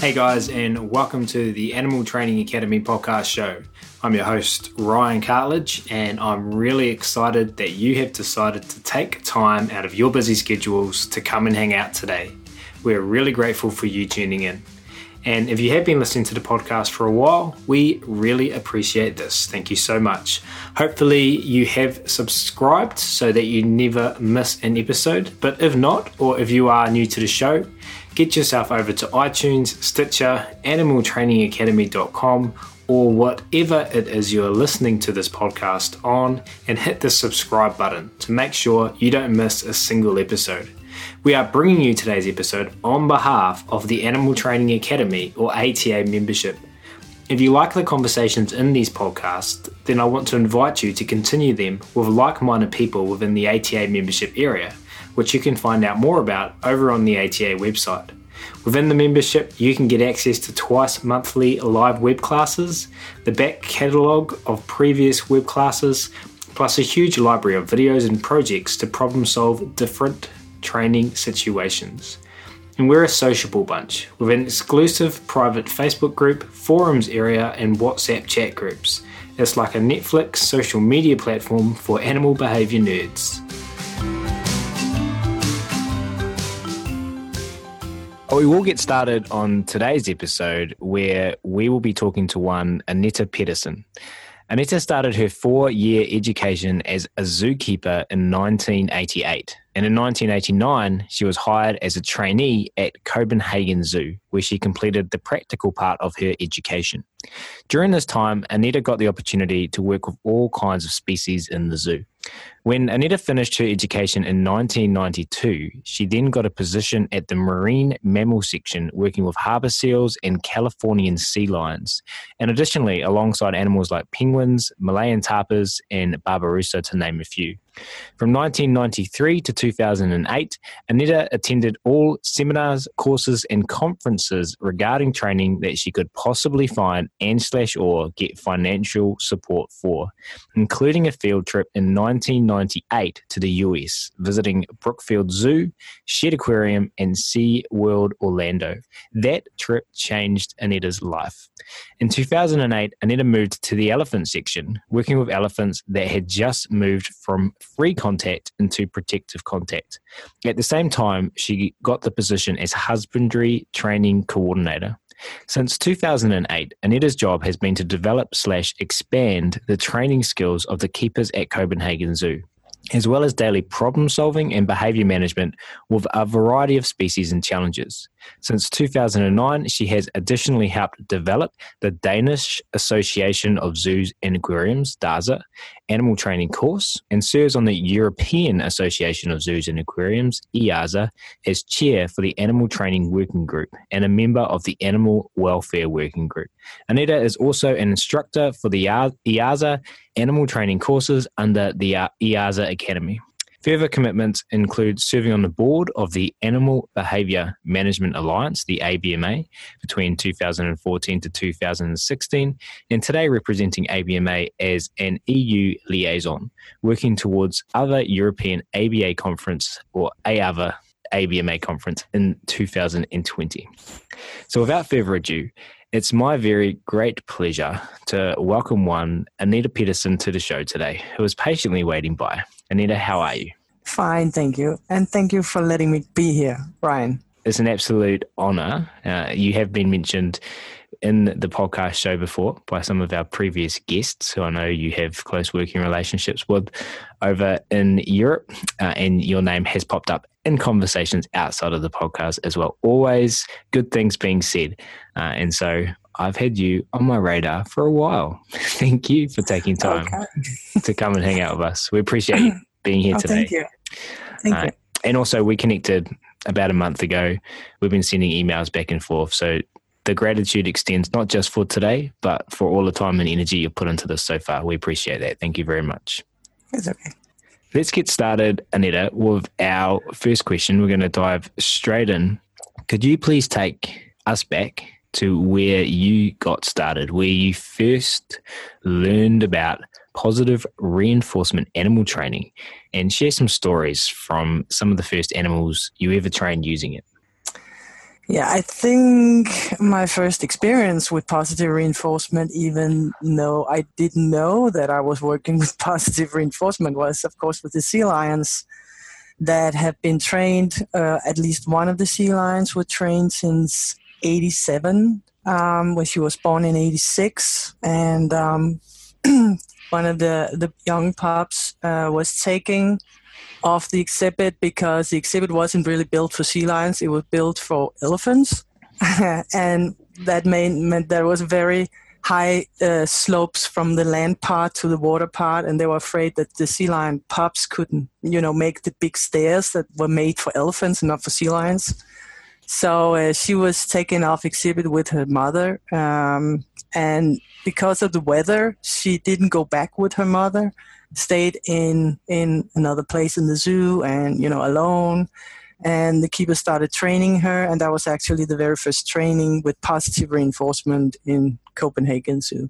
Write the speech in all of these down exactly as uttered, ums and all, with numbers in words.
Hey guys, and welcome to the Animal Training Academy podcast show. I'm your host, Ryan Cartledge, and I'm really excited that you have decided to take time out of your busy schedules to come and hang out today. We're really grateful for you tuning in. And if you have been listening to the podcast for a while, we really appreciate this. Thank you so much. Hopefully you have subscribed so that you never miss an episode. But if not, or if you are new to the show, get yourself over to iTunes, Stitcher, animal training academy dot com, or whatever it is you're listening to this podcast on, and hit the subscribe button to make sure you don't miss a single episode. We are bringing you today's episode on behalf of the Animal Training Academy, or A T A membership. If you like the conversations in these podcasts, then I want to invite you to continue them with like-minded people within the A T A membership area, which you can find out more about over on the A T A website. Within the membership, you can get access to twice monthly live web classes, the back catalogue of previous web classes, plus a huge library of videos and projects to problem solve different training situations. And we're a sociable bunch with an exclusive private Facebook group, forums area, and WhatsApp chat groups. It's like a Netflix social media platform for animal behaviour nerds. We will get started on today's episode where we will be talking to one Aneta Pedersen. Aneta started her four-year education as a zookeeper in nineteen eighty-eight. And in nineteen eighty-nine, she was hired as a trainee at Copenhagen Zoo, where she completed the practical part of her education. During this time, Aneta got the opportunity to work with all kinds of species in the zoo. When Aneta finished her education in nineteen ninety-two, she then got a position at the marine mammal section working with harbour seals and Californian sea lions, and additionally alongside animals like penguins, Malayan tapirs, and Barbarossa, to name a few. From nineteen ninety-three to two thousand eight, Aneta attended all seminars, courses, and conferences regarding training that she could possibly find and slash or get financial support for, including a field trip in nineteen ninety-eight to the U S, visiting Brookfield Zoo, Shed Aquarium, and Sea World Orlando. That trip changed Aneta's life. In two thousand eight, Aneta moved to the elephant section, working with elephants that had just moved from free contact into protective contact. At the same time, she got the position as husbandry training coordinator. Since two thousand eight, Aneta's job has been to develop slash expand the training skills of the keepers at Copenhagen Zoo, as well as daily problem solving and behaviour management with a variety of species and challenges. Since two thousand nine, she has additionally helped develop the Danish Association of Zoos and Aquariums, DAZA, animal training course, and serves on the European Association of Zoos and Aquariums, EAZA, as chair for the Animal Training Working Group and a member of the Animal Welfare Working Group. Aneta is also an instructor for the EAZA animal training courses under the EAZA Academy. Further commitments include serving on the board of the Animal Behaviour Management Alliance, the A B M A, between two thousand fourteen to two thousand sixteen, and today representing A B M A as an E U liaison, working towards other European A B A conference or A A V A A B M A conference in two thousand twenty. So without further ado, it's my very great pleasure to welcome one Aneta Pedersen to the show today, who is patiently waiting by. Aneta, how are you? Fine, thank you. And thank you for letting me be here, Ryan. It's an absolute honour. Uh, you have been mentioned in the podcast show before by some of our previous guests who I know you have close working relationships with over in Europe, uh, and your name has popped up in conversations outside of the podcast as well. Always good things being said. Uh, and so I've had you on my radar for a while. Thank you for taking time okay. to come and hang out with us. We appreciate you being here oh, today. Thank you. Thank uh, you. And also we connected about a month ago. We've been sending emails back and forth. So the gratitude extends not just for today, but for all the time and energy you've put into this so far. We appreciate that. Thank you very much. It's okay. Let's get started, Aneta, with our first question. We're going to dive straight in. Could you please take us back to where you got started, where you first learned about positive reinforcement animal training, and share some stories from some of the first animals you ever trained using it? Yeah, I think my first experience with positive reinforcement, even though I didn't know that I was working with positive reinforcement, was, of course, with the sea lions that have been trained. Uh, at least one of the sea lions were trained since eighty-seven, um, when she was born in eighty-six. And um, one of the, the young pups uh, was taking off the exhibit because the exhibit wasn't really built for sea lions. It was built for elephants. And that made, meant there was very high uh, slopes from the land part to the water part. And they were afraid that the sea lion pups couldn't, you know, make the big stairs that were made for elephants and not for sea lions. So uh, she was taken off exhibit with her mother. Um, and because of the weather, she didn't go back with her mother. Stayed in in another place in the zoo and, you know, alone. And the keeper started training her, and that was actually the very first training with positive reinforcement in Copenhagen Zoo.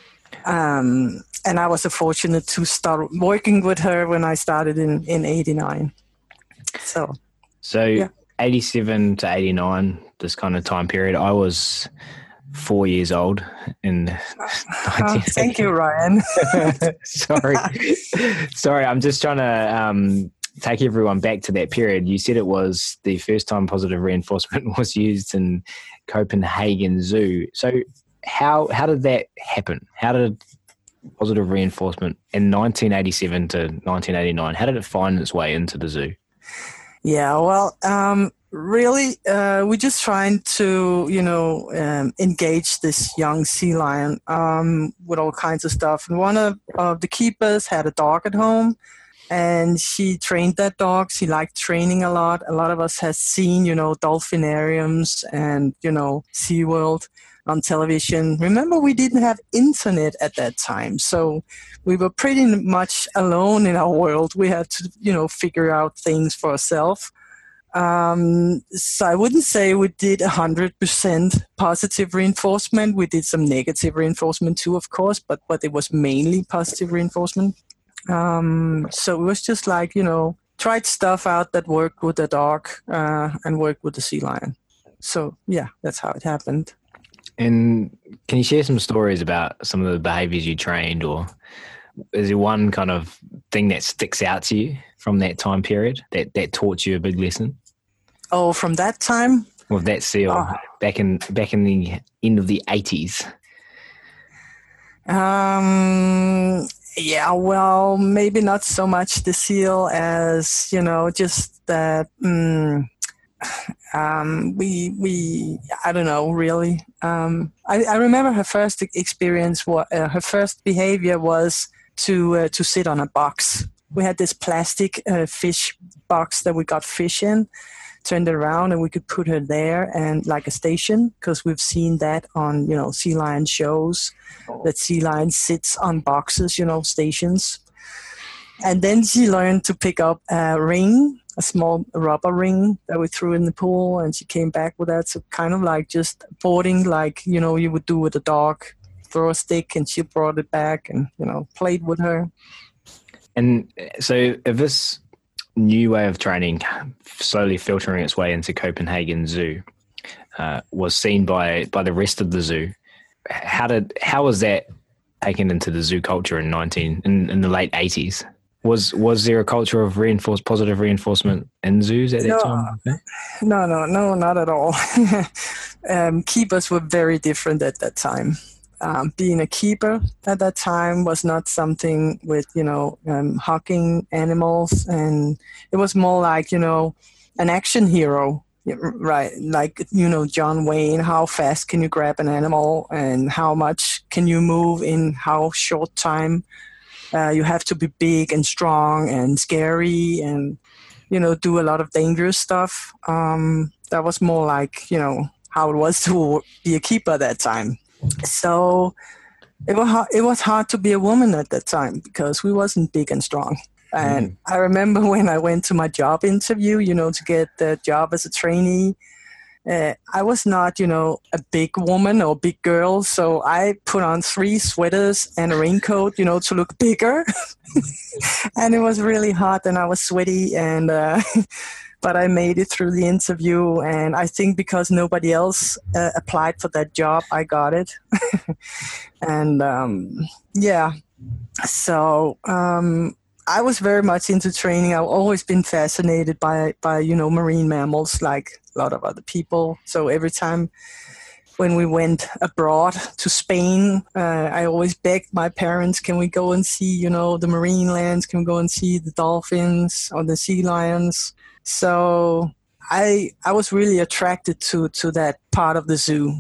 Um, and I was fortunate to start working with her when I started in, in eighty-nine. So, so yeah. eighty-seven to eighty-nine, this kind of time period, I was four years old in oh, thank you, Ryan. sorry sorry I'm just trying to um take everyone back to that period. You said it was the first time positive reinforcement was used in Copenhagen Zoo. So how how did that happen? How did positive reinforcement in nineteen eighty-seven to nineteen eighty-nine, how did it find its way into the zoo? Yeah, well, um, really, uh, we're just trying to, you know, um, engage this young sea lion um, with all kinds of stuff. And one of, of the keepers had a dog at home, and she trained that dog. She liked training a lot. A lot of us has seen, you know, dolphinariums and, you know, SeaWorld on television. Remember, we didn't have internet at that time, so we were pretty much alone in our world. We had to, you know, figure out things for ourselves. Um, so I wouldn't say we did one hundred percent positive reinforcement. We did some negative reinforcement too, of course, but, but it was mainly positive reinforcement. Um, so it was just like, you know, tried stuff out that worked with the dog uh, and worked with the sea lion. So, yeah, that's how it happened. And can you share some stories about some of the behaviors you trained, or is there one kind of thing that sticks out to you from that time period that, that taught you a big lesson? Oh, from that time? With that seal oh. back in back in the end of the eighties. Um. Yeah, well, maybe not so much the seal as, you know, just that. Um, um, we we I don't know really. Um, I, I remember her first experience. What uh, her first behavior was to uh, to sit on a box. We had this plastic uh, fish box that we got fish in, turned it around, and we could put her there and like a station, because we've seen that on, you know, sea lion shows, that sea lion sits on boxes, you know, stations. And then she learned to pick up a ring, a small rubber ring that we threw in the pool, and she came back with that. So kind of like just boarding, like, you know, you would do with a dog, throw a stick and she brought it back and, you know, played with her. And so if this new way of training slowly filtering its way into Copenhagen Zoo uh, was seen by, by the rest of the zoo, how did how was that taken into the zoo culture in nineteen in, in the late eighties? Was was there a culture of reinforced positive reinforcement in zoos at that no, time? Okay. No, no, no, not at all. um, keepers were very different at that time. Um, being a keeper at that time was not something with, you know, um, hugging animals, and it was more like, you know, an action hero, right? Like, you know, John Wayne, how fast can you grab an animal and how much can you move in how short time? Uh, you have to be big and strong and scary and, you know, do a lot of dangerous stuff. Um, that was more like, you know, how it was to be a keeper at that time. So it was hard, it was hard to be a woman at that time because we wasn't big and strong. And mm. I remember when I went to my job interview, you know, to get the job as a trainee, uh, I was not, you know, a big woman or big girl. So I put on three sweaters and a raincoat, you know, to look bigger. And it was really hot and I was sweaty. And uh, but I made it through the interview, and I think because nobody else uh, applied for that job, I got it. and um, yeah, so um, I was very much into training. I've always been fascinated by, by, you know, marine mammals like a lot of other people. So every time when we went abroad to Spain, uh, I always begged my parents, can we go and see, you know, the marine lands? Can we go and see the dolphins or the sea lions? So I I was really attracted to, to that part of the zoo.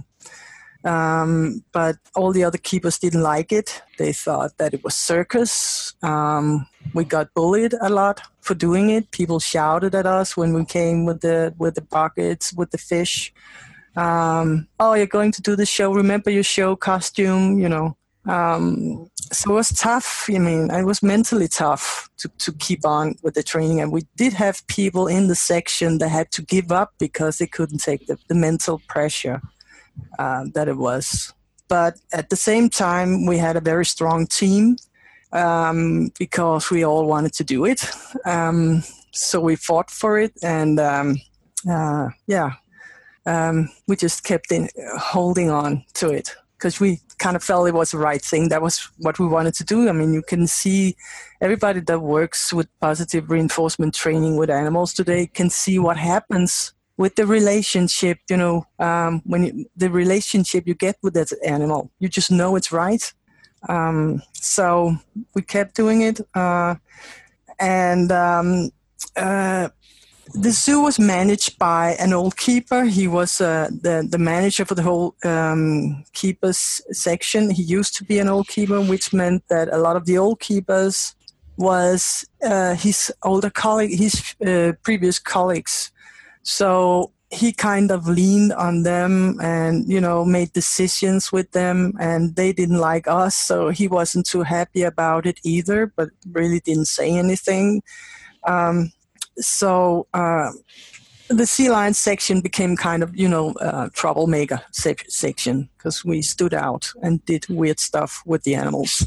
Um, but all the other keepers didn't like it. They thought that it was circus. Um, we got bullied a lot for doing it. People shouted at us when we came with the with the buckets, with the fish. Um, oh, you're going to do the show. Remember your show costume, you know. Um, so it was tough. I mean, it was mentally tough to, to keep on with the training. And we did have people in the section that had to give up because they couldn't take the, the mental pressure uh, that it was. But at the same time, we had a very strong team um, because we all wanted to do it. Um, so we fought for it. And um, uh, yeah. Um, we just kept in, uh, holding on to it because we kind of felt it was the right thing. That was what we wanted to do. I mean, you can see everybody that works with positive reinforcement training with animals today can see what happens with the relationship, you know, um, when you, the relationship you get with that animal, you just know it's right. Um, so we kept doing it. Uh, and um, uh, The zoo was managed by an old keeper. He was uh, the, the manager for the whole um, keepers section. He used to be an old keeper, which meant that a lot of the old keepers was uh, his older colleague, his uh, previous colleagues. So he kind of leaned on them and, you know, made decisions with them, and they didn't like us. So he wasn't too happy about it either, but really didn't say anything. Um, So uh, the sea lion section became kind of, you know, uh, troublemaker se- section because we stood out and did weird stuff with the animals.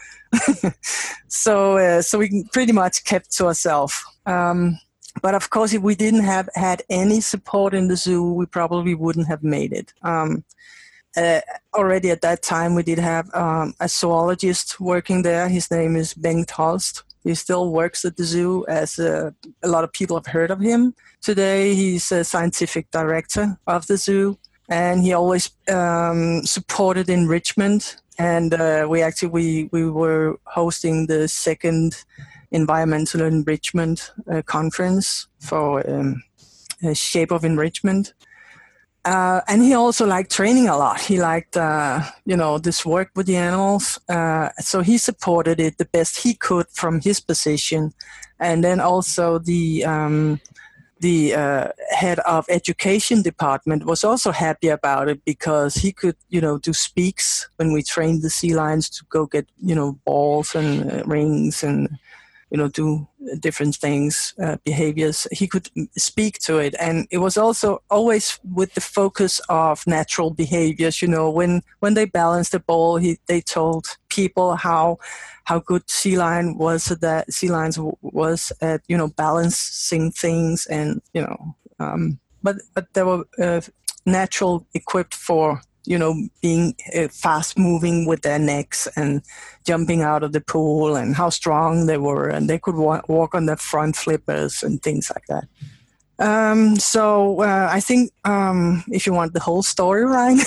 so uh, so we pretty much kept to ourselves. Um, but of course, if we didn't have had any support in the zoo, we probably wouldn't have made it. Um, uh, already at that time, we did have um, a zoologist working there. His name is Bengt Holst. He still works at the zoo, as uh, a lot of people have heard of him. Today, he's a scientific director of the zoo, and he always um, supported enrichment. And uh, we actually we we were hosting the second environmental enrichment uh, conference for um, a Shape of Enrichment. Uh, and he also liked training a lot. He liked, uh, you know, this work with the animals. Uh, so he supported it the best he could from his position. And then also the um, the uh, head of education department was also happy about it because he could, you know, do speaks when we trained the sea lions to go get, you know, balls and uh, rings and, you know, do different things, uh, behaviors. He could speak to it. And it was also always with the focus of natural behaviors. You know, when, when they balanced the ball, he, they told people how, how good sea lion was that sea lions was at, you know, balancing things and, you know, um, but, but they were uh, natural equipped for, you know, being uh, fast moving with their necks and jumping out of the pool and how strong they were. And they could wa- walk on their front flippers and things like that. Um, so uh, I think um, if you want the whole story right,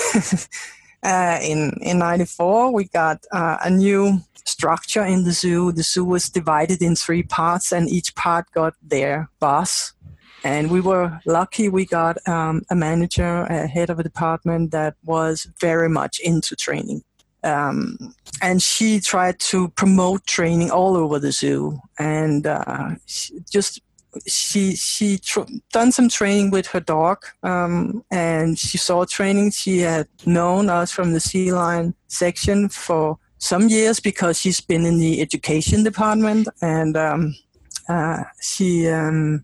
uh, in, in ninety-four, we got uh, a new structure in the zoo. The zoo was divided in three parts and each part got their boss. And we were lucky we got um, a manager, a head of a department that was very much into training. Um, and she tried to promote training all over the zoo. And uh, she just she she tr- done some training with her dog. Um, and she saw training. She had known us from the sea lion section for some years because she's been in the education department. And um, uh, she... Um,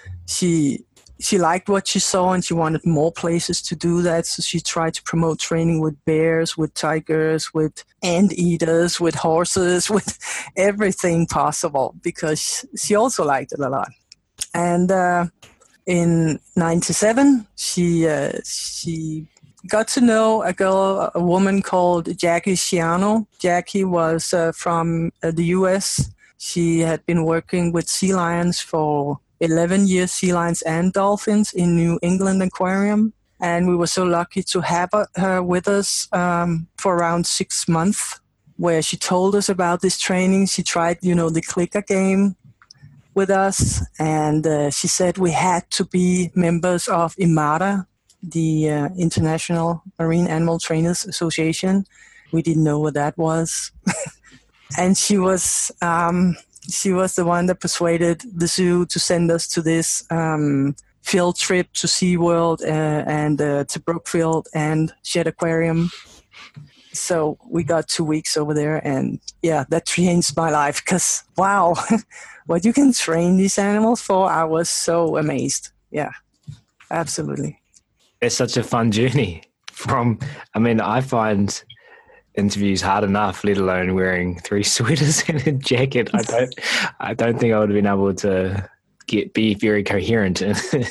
She she liked what she saw and she wanted more places to do that. So she tried to promote training with bears, with tigers, with anteaters, with horses, with everything possible because she also liked it a lot. And uh, in ninety-seven, she uh, she got to know a girl, a woman called Jackie Shiano. Jackie was uh, from uh, the U S. She had been working with sea lions for eleven years, sea lions and dolphins in New England Aquarium. And we were so lucky to have her with us um, for around six months, where she told us about this training. She tried, you know, the clicker game with us, and uh, she said we had to be members of IMATA, the uh, International Marine Animal Trainers Association. We didn't know what that was. And she was um, she was the one that persuaded the zoo to send us to this um, field trip to SeaWorld uh, and uh, to Brookfield and Shedd Aquarium. So we got two weeks over there, and yeah, that changed my life because, wow, what you can train these animals for, I was so amazed. Yeah, absolutely. It's such a fun journey. From, I mean, I find interviews hard enough, let alone wearing three sweaters and a jacket. I don't, I don't think I would have been able to get be very coherent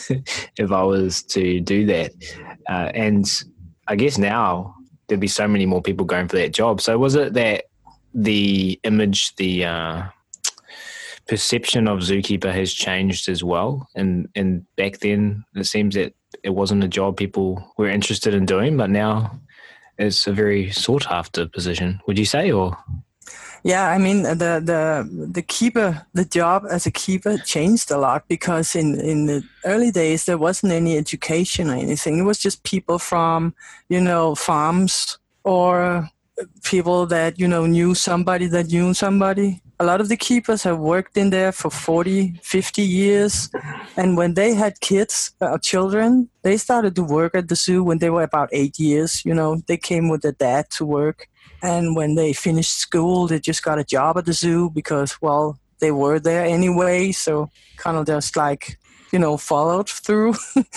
if I was to do that. Uh, and I guess now there'd be so many more people going for that job. So was it that the image, the uh, perception of zookeeper has changed as well? And and back then, it seems that it wasn't a job people were interested in doing, but now it's a very sought after position. Would you say, or? Yeah, I mean, the the the keeper, the job as a keeper changed a lot, because in, in the early days, there wasn't any education or anything. It was just people from, you know, farms or people that, you know, knew somebody that knew somebody. A lot of the keepers have worked in there for forty, fifty years. And when they had kids or uh, children, they started to work at the zoo when they were about eight years. You know, they came with their dad to work. And when they finished school, they just got a job at the zoo because, well, they were there anyway. So kind of just like, you know, followed through.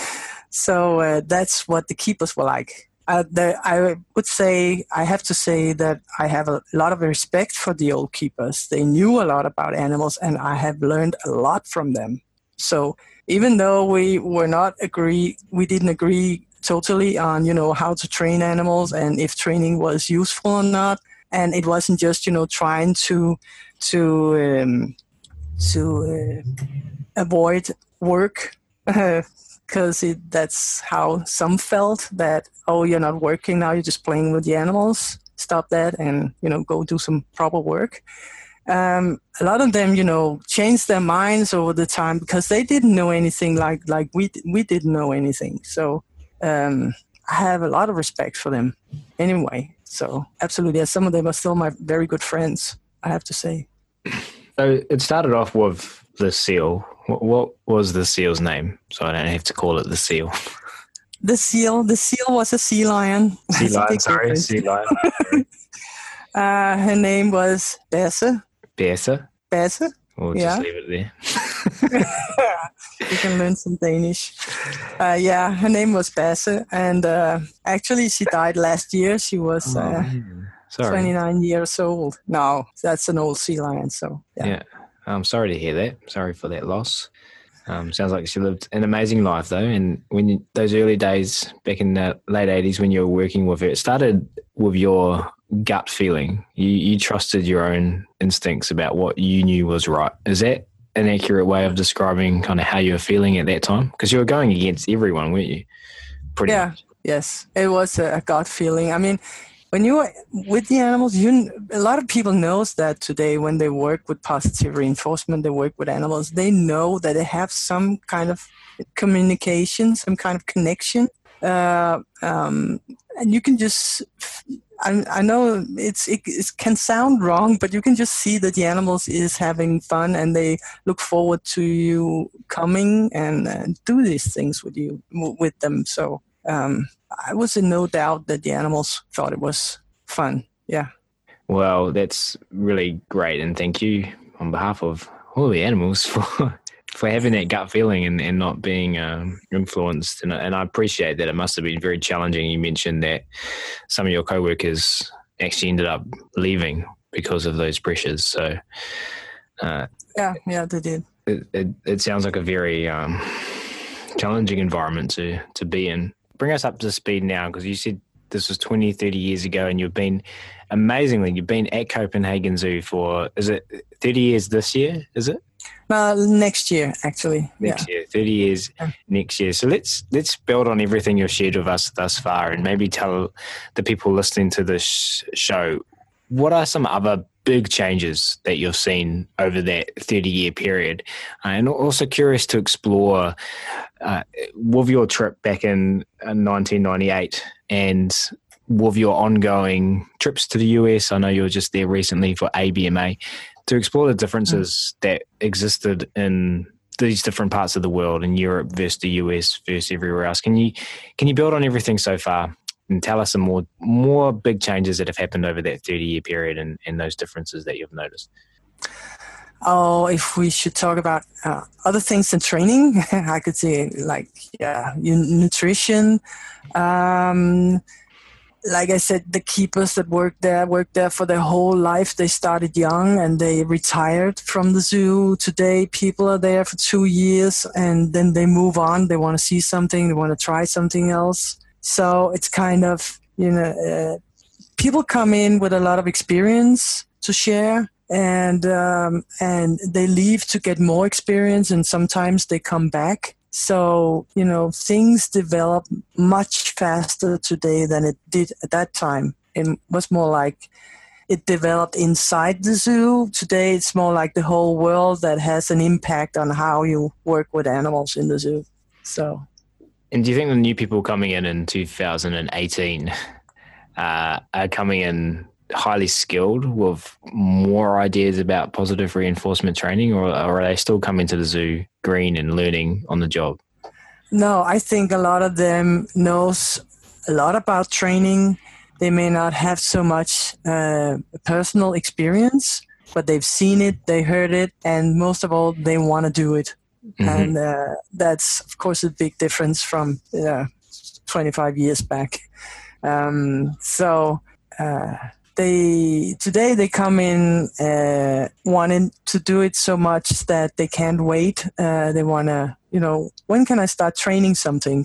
So uh, that's what the keepers were like. Uh, the, I would say, I have to say that I have a lot of respect for the old keepers. They knew a lot about animals, and I have learned a lot from them. So even though we were not agree, we didn't agree totally on, you know, how to train animals and if training was useful or not. And it wasn't just, you know, trying to to um, to uh, avoid work, because uh, that's how some felt, that, oh, you're not working now, you're just playing with the animals. Stop that and, you know, go do some proper work. Um, a lot of them, you know, changed their minds over the time because they didn't know anything like like we we didn't know anything. So Um, I have a lot of respect for them anyway. So absolutely, yeah, some of them are still my very good friends, I have to say. So it started off with the seal. What, what was the seal's name? So I don't have to call it the seal. The seal, the seal was a sea lion. Sea lion, sorry, sea lion. uh, her name was Basse. Basse? Basse. We'll yeah. just leave it there. You can learn some Danish. Uh, yeah, her name was Basse, and uh, actually she died last year. She was oh, uh, twenty-nine years old. No, that's an old sea lion. So yeah. yeah, I'm sorry to hear that. Sorry for that loss. Um, sounds like she lived an amazing life though. And when you, those early days back in the late eighties when you were working with her, it started with your gut feeling. You you trusted your own instincts about what you knew was right. Is that an accurate way of describing kind of how you were feeling at that time? Because you were going against everyone, weren't you? Pretty yeah, much. Yes. It was a gut feeling. I mean, when you are with the animals, you a lot of people knows that today when they work with positive reinforcement, they work with animals, they know that they have some kind of communication, some kind of connection. Uh, um, and you can just... I, I know it's it, it can sound wrong, but you can just see that the animals is having fun and they look forward to you coming and uh, do these things with you, with them. So um, I was in no doubt that the animals thought it was fun. Yeah. Well, that's really great, and thank you on behalf of all the animals for for having that gut feeling and, and not being um, influenced. And, and I appreciate that. It must have been very challenging. You mentioned that some of your co-workers actually ended up leaving because of those pressures. So uh, yeah, yeah, they did. It, it, it sounds like a very um, challenging environment to, to be in. Bring us up to speed now, because you said this was twenty, thirty years ago, and you've been, amazingly, you've been at Copenhagen Zoo for, is it thirty years this year, is it? Uh, next year, actually. Next yeah. year, thirty years next year. So let's let's build on everything you've shared with us thus far, and maybe tell the people listening to this show, what are some other big changes that you've seen over that thirty-year period? Uh, and also curious to explore uh, with your trip back in uh, nineteen ninety-eight and with your ongoing trips to the U S. I know you were just there recently for A B M A, to explore the differences mm. that existed in these different parts of the world, in Europe versus the U S versus everywhere else. Can you can you build on everything so far and tell us some more more big changes that have happened over that thirty-year period, and, and those differences that you've noticed? Oh, if we should talk about uh, other things than training, I could say like yeah, nutrition. Um, like I said, the keepers that worked there worked there for their whole life. They started young and they retired from the zoo. Today, people are there for two years and then they move on. They want to see something. They want to try something else. So it's kind of, you know, uh, people come in with a lot of experience to share, and um, and they leave to get more experience, and sometimes they come back. So, you know, things develop much faster today than it did at that time. It was more like it developed inside the zoo. Today, it's more like the whole world that has an impact on how you work with animals in the zoo. So. And do you think the new people coming in in two thousand eighteen uh, are coming in highly skilled with more ideas about positive reinforcement training, or, or are they still coming to the zoo green and learning on the job? No, I think a lot of them knows a lot about training. They may not have so much uh, personal experience, but they've seen it, they heard it, and most of all, they want to do it. Mm-hmm. And uh, that's, of course, a big difference from uh, twenty-five years back. Um, so uh, they today they come in uh, wanting to do it so much that they can't wait. Uh, they want to, you know, when can I start training something?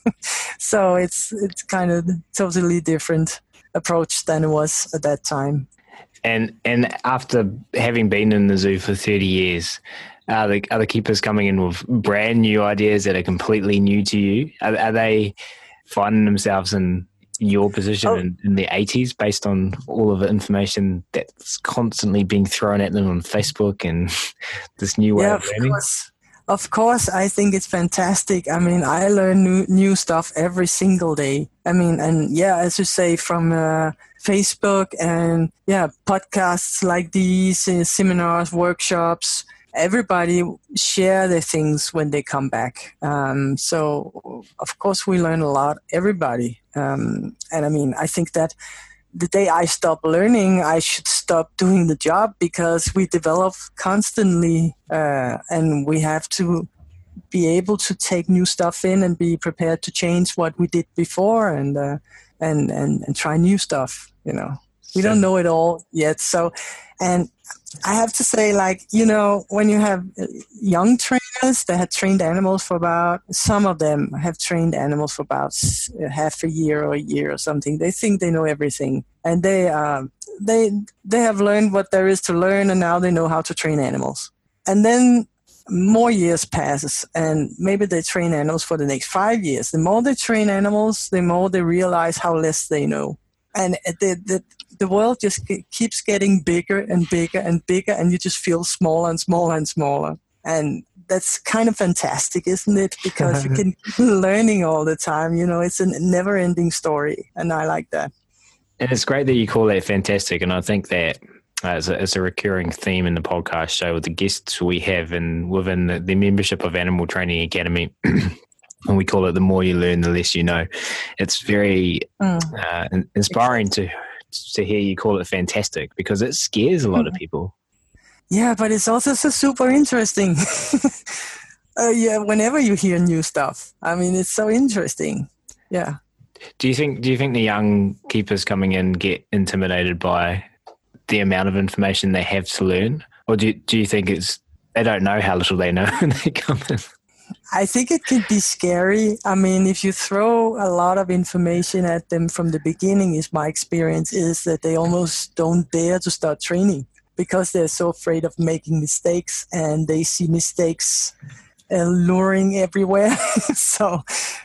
So it's it's kind of totally different approach than it was at that time. And and after having been in the zoo for thirty years, Are the, are the keepers coming in with brand new ideas that are completely new to you? Are, are they finding themselves in your position oh. in, in the eighties based on all of the information that's constantly being thrown at them on Facebook and this new way yeah, of learning? Of course. Of course, I think it's fantastic. I mean, I learn new, new stuff every single day. I mean, and yeah, as you say, from uh, Facebook and yeah, podcasts like these, uh, seminars, workshops, everybody share their things when they come back. Um, so, of course, we learn a lot, everybody. Um, and I mean, I think that the day I stop learning, I should stop doing the job, because we develop constantly uh, and we have to be able to take new stuff in and be prepared to change what we did before and uh, and, and, and try new stuff, you know. We don't know it all yet. So, and I have to say, like, you know, when you have young trainers that have trained animals for about, some of them have trained animals for about half a year or a year or something. They think they know everything, and they uh, they they have learned what there is to learn, and now they know how to train animals. And then more years passes, and maybe they train animals for the next five years. The more they train animals, the more they realize how less they know. And the, the the world just keeps getting bigger and bigger and bigger, and you just feel smaller and smaller and smaller. And that's kind of fantastic, isn't it? Because you can keep learning all the time. You know, it's a never-ending story, and I like that. And it's great that you call that fantastic, and I think that uh, it's, a, it's a recurring theme in the podcast show with the guests we have, and within the, the membership of Animal Training Academy. And we call it the more you learn, the less you know. It's very mm. uh, inspiring to to hear you call it fantastic, because it scares a lot mm. of people. Yeah, but it's also so super interesting. uh, yeah, whenever you hear new stuff, I mean, it's so interesting. Yeah. Do you think Do you think the young keepers coming in get intimidated by the amount of information they have to learn, or do Do you think it's they don't know how little they know when they come in? I think it can be scary. I mean, if you throw a lot of information at them from the beginning, is my experience is that they almost don't dare to start training because they're so afraid of making mistakes, and they see mistakes uh, luring everywhere. so,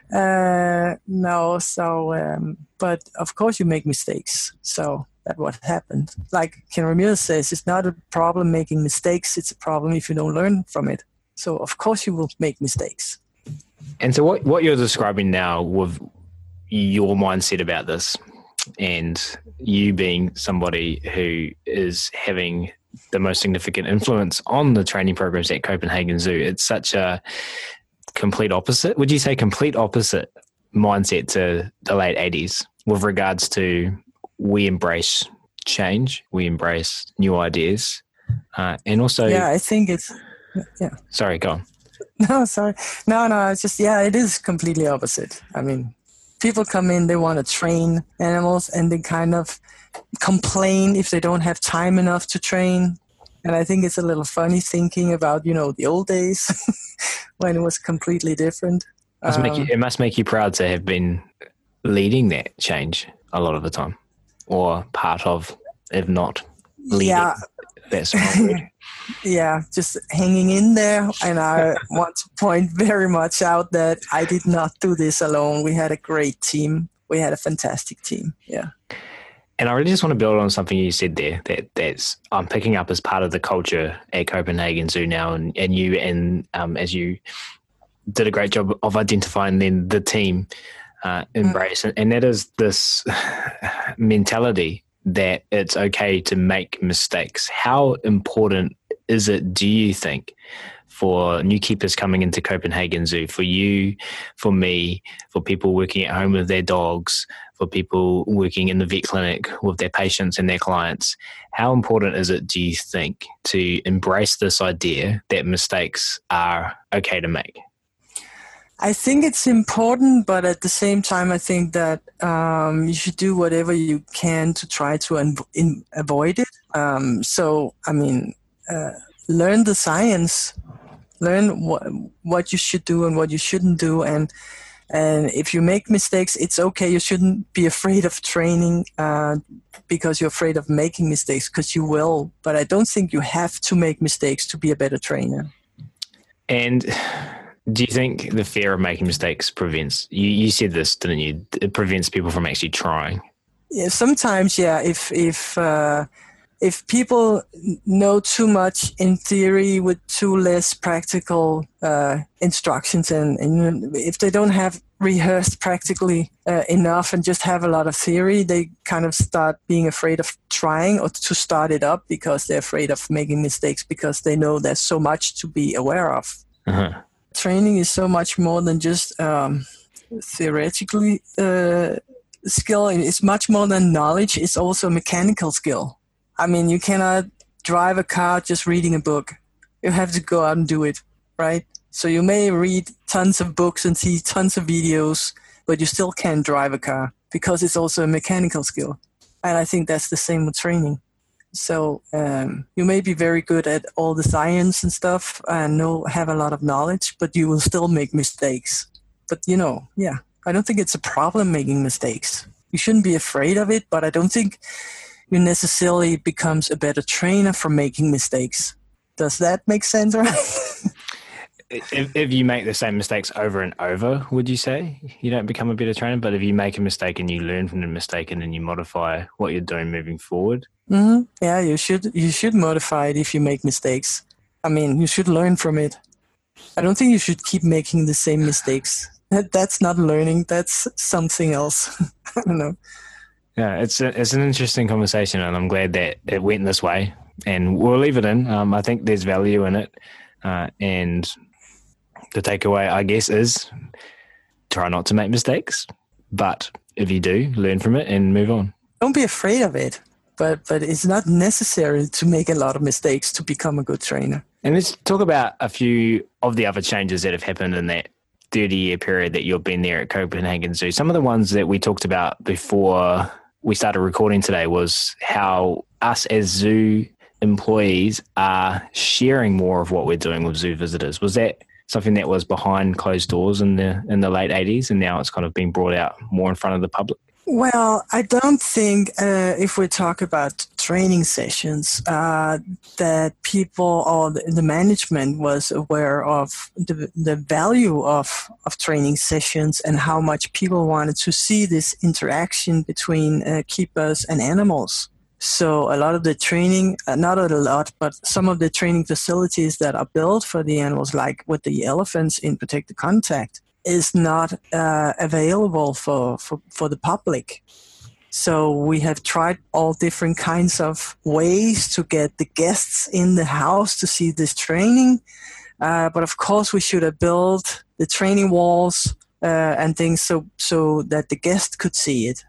uh, no, so, um, but of course you make mistakes. So that's what happened. Like Ken Ramirez says, it's not a problem making mistakes. It's a problem if you don't learn from it. So, of course, you will make mistakes. And so what, what you're describing now with your mindset about this and you being somebody who is having the most significant influence on the training programs at Copenhagen Zoo, it's such a complete opposite. Would you say complete opposite mindset to the late eighties with regards to we embrace change, we embrace new ideas, uh, and also... Yeah, I think it's... Yeah. Sorry, go on. No, sorry. No, no, it's just, yeah, it is completely opposite. I mean, people come in, they want to train animals, and they kind of complain if they don't have time enough to train. And I think it's a little funny thinking about, you know, the old days when it was completely different. It must, um, make you, it must make you proud to have been leading that change a lot of the time, or part of, if not leading. Yeah. That's my word. Yeah, just hanging in there. And I want to point very much out that I did not do this alone. We had a great team. We had a fantastic team. Yeah. And I really just want to build on something you said there that that's I'm picking up as part of the culture at Copenhagen Zoo now, and, and you and um, as you did a great job of identifying then the team uh, embrace, mm. and that is this mentality that it's okay to make mistakes. How important is it, do you think, for new keepers coming into Copenhagen Zoo, for you, for me, for people working at home with their dogs, for people working in the vet clinic with their patients and their clients? How important is it, do you think, to embrace this idea that mistakes are okay to make? I think it's important, but at the same time, I think that um, you should do whatever you can to try to un- in- avoid it. Um, so, I mean, uh, learn the science, learn what what you should do and what you shouldn't do, and and if you make mistakes, it's okay. You shouldn't be afraid of training uh, because you're afraid of making mistakes, because you will. But I don't think you have to make mistakes to be a better trainer. And do you think the fear of making mistakes prevents, you, you said this, didn't you? It prevents people from actually trying. Yeah, sometimes, yeah. If if uh, if people know too much in theory with too less practical uh, instructions, and, and if they don't have rehearsed practically uh, enough and just have a lot of theory, they kind of start being afraid of trying or to start it up because they're afraid of making mistakes because they know there's so much to be aware of. Uh-huh. Training is so much more than just um, theoretically uh, skill. It's much more than knowledge. It's also mechanical skill. I mean, you cannot drive a car just reading a book. You have to go out and do it, right? So you may read tons of books and see tons of videos, but you still can't drive a car because it's also a mechanical skill. And I think that's the same with training. So um, you may be very good at all the science and stuff and know have a lot of knowledge, but you will still make mistakes. But, you know, yeah, I don't think it's a problem making mistakes. You shouldn't be afraid of it, but I don't think you necessarily becomes a better trainer for making mistakes. Does that make sense, right? If, if you make the same mistakes over and over, would you say you don't become a better trainer? But if you make a mistake and you learn from the mistake and then you modify what you're doing moving forward? Mm-hmm. Yeah, you should you should modify it if you make mistakes. I mean, you should learn from it. I don't think you should keep making the same mistakes. That, that's not learning. That's something else. I don't know. Yeah, it's a, it's an interesting conversation, and I'm glad that it went this way. And we'll leave it in. Um, I think there's value in it, uh, and the takeaway, I guess, is try not to make mistakes. But if you do, learn from it and move on. Don't be afraid of it. But but it's not necessary to make a lot of mistakes to become a good trainer. And let's talk about a few of the other changes that have happened in that thirty-year period that you've been there at Copenhagen Zoo. Some of the ones that we talked about before we started recording today was how us as zoo employees are sharing more of what we're doing with zoo visitors. Was that something that was behind closed doors in the in the late eighties, and now it's kind of being brought out more in front of the public? Well, I don't think uh, if we talk about training sessions, uh, that people or the, the management was aware of the, the value of, of training sessions and how much people wanted to see this interaction between uh, keepers and animals. So a lot of the training, uh, not a lot, but some of the training facilities that are built for the animals, like with the elephants in Protected Contact, is not uh, available for, for, for the public. So we have tried all different kinds of ways to get the guests in the house to see this training. Uh, but of course we should have built the training walls uh, and things so, so that the guest could see it,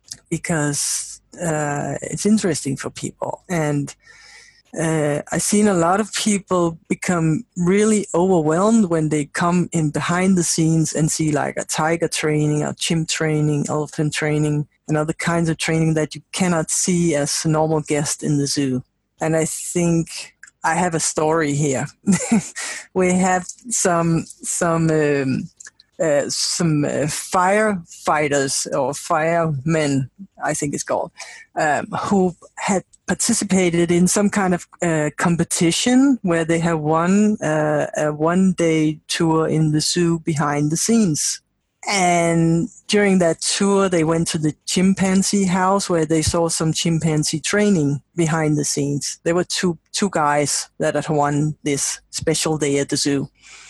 because uh, it's interesting for people. And Uh, I've seen a lot of people become really overwhelmed when they come in behind the scenes and see like a tiger training, or chimp training, elephant training, and other kinds of training that you cannot see as a normal guest in the zoo. And I think I have a story here. We have some some um, uh, some uh, firefighters or firemen, I think it's called, um, who had participated in some kind of uh, competition where they have won uh, a one-day tour in the zoo behind the scenes. And during that tour, they went to the chimpanzee house where they saw some chimpanzee training behind the scenes. There were two two guys that had won this special day at the zoo.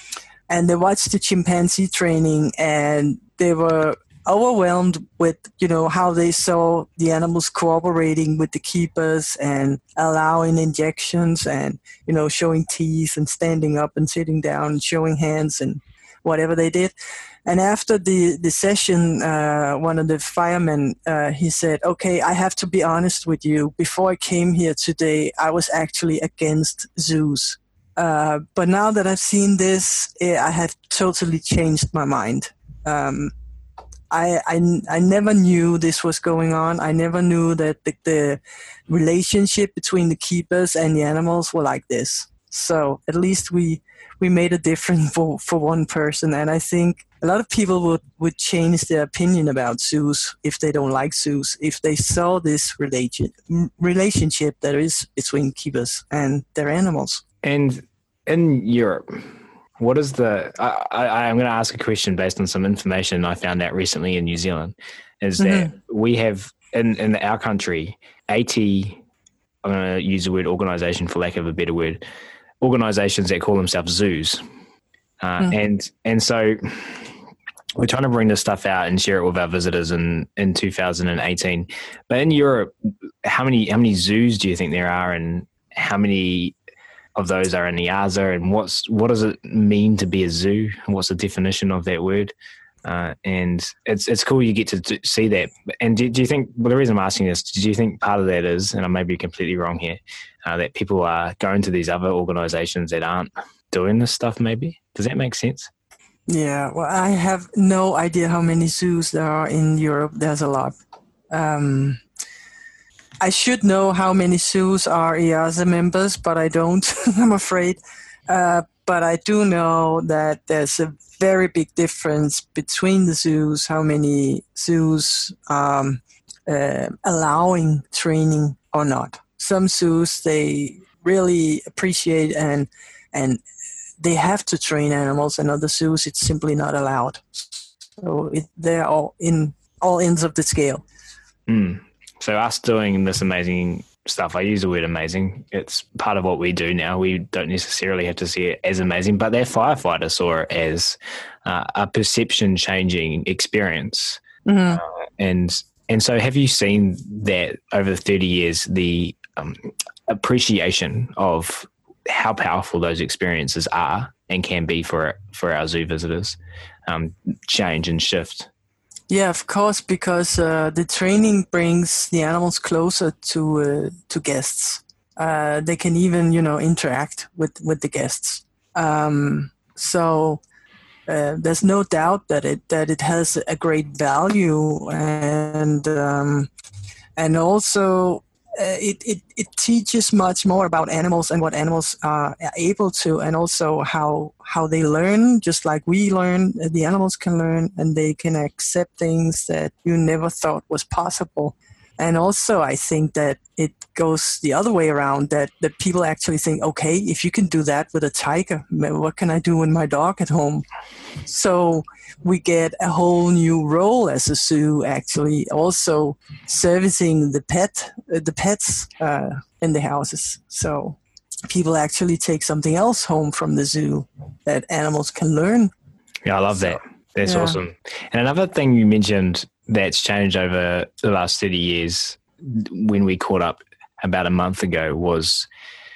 And they watched the chimpanzee training, and they were overwhelmed with, you know, how they saw the animals cooperating with the keepers and allowing injections and, you know, showing teeth and standing up and sitting down and showing hands and whatever they did. And after the, the session, uh, one of the firemen, uh, he said, okay, I have to be honest with you. Before I came here today, I was actually against zoos. Uh, but now that I've seen this, I have totally changed my mind. Um, I, I, I never knew this was going on. I never knew that the, the relationship between the keepers and the animals were like this. So at least we we made a difference for, for one person. And I think a lot of people would, would change their opinion about zoos if they don't like zoos, if they saw this relation, relationship that is between keepers and their animals. And in Europe, what is the, I, I, I'm going to ask a question based on some information I found out recently in New Zealand, is that mm-hmm. we have, in, in our country, eighty, I'm going to use the word organisation for lack of a better word, organisations that call themselves zoos. Uh, mm. And and so we're trying to bring this stuff out and share it with our visitors in, in two thousand eighteen. But in Europe, how many how many zoos do you think there are, and how many of those are in the I A S A, and what's what does it mean to be a zoo? What's the definition of that word? Uh, and it's it's cool you get to, to see that. And do, do you think, well, the reason I'm asking this, do you think part of that is, and I may be completely wrong here, uh, that people are going to these other organisations that aren't doing this stuff maybe? Does that make sense? Yeah, well, I have no idea how many zoos there are in Europe. There's a lot. Um, I should know how many zoos are I A S A members, but I don't, I'm afraid. Uh, but I do know that there's a very big difference between the zoos, how many zoos um, uh, allowing training or not. Some zoos, they really appreciate and and they have to train animals, and other zoos, it's simply not allowed. So it, they're all in all ends of the scale. Mm. So us doing this amazing stuff, I use the word amazing, it's part of what we do now. We don't necessarily have to see it as amazing, but their firefighters saw it as uh, a perception-changing experience. Mm-hmm. Uh, and and so have you seen that over the thirty years, the um, appreciation of how powerful those experiences are and can be for for our zoo visitors um, change and shift? Yeah, of course, because uh, the training brings the animals closer to uh, to guests. Uh, they can even, you know, interact with, with the guests. Um, so uh, there's no doubt that it that it has a great value, and um, and also uh, it, it, it teaches much more about animals and what animals are able to, and also how how they learn, just like we learn. The animals can learn, and they can accept things that you never thought was possible. And also, I think that it goes the other way around, that, that people actually think, okay, if you can do that with a tiger, what can I do with my dog at home? So we get a whole new role as a zoo, actually, also servicing the pet, uh, the pets uh, in the houses. So people actually take something else home from the zoo that animals can learn. Yeah, I love so, that. That's yeah. awesome. And another thing you mentioned that's changed over the last thirty years when we caught up about a month ago was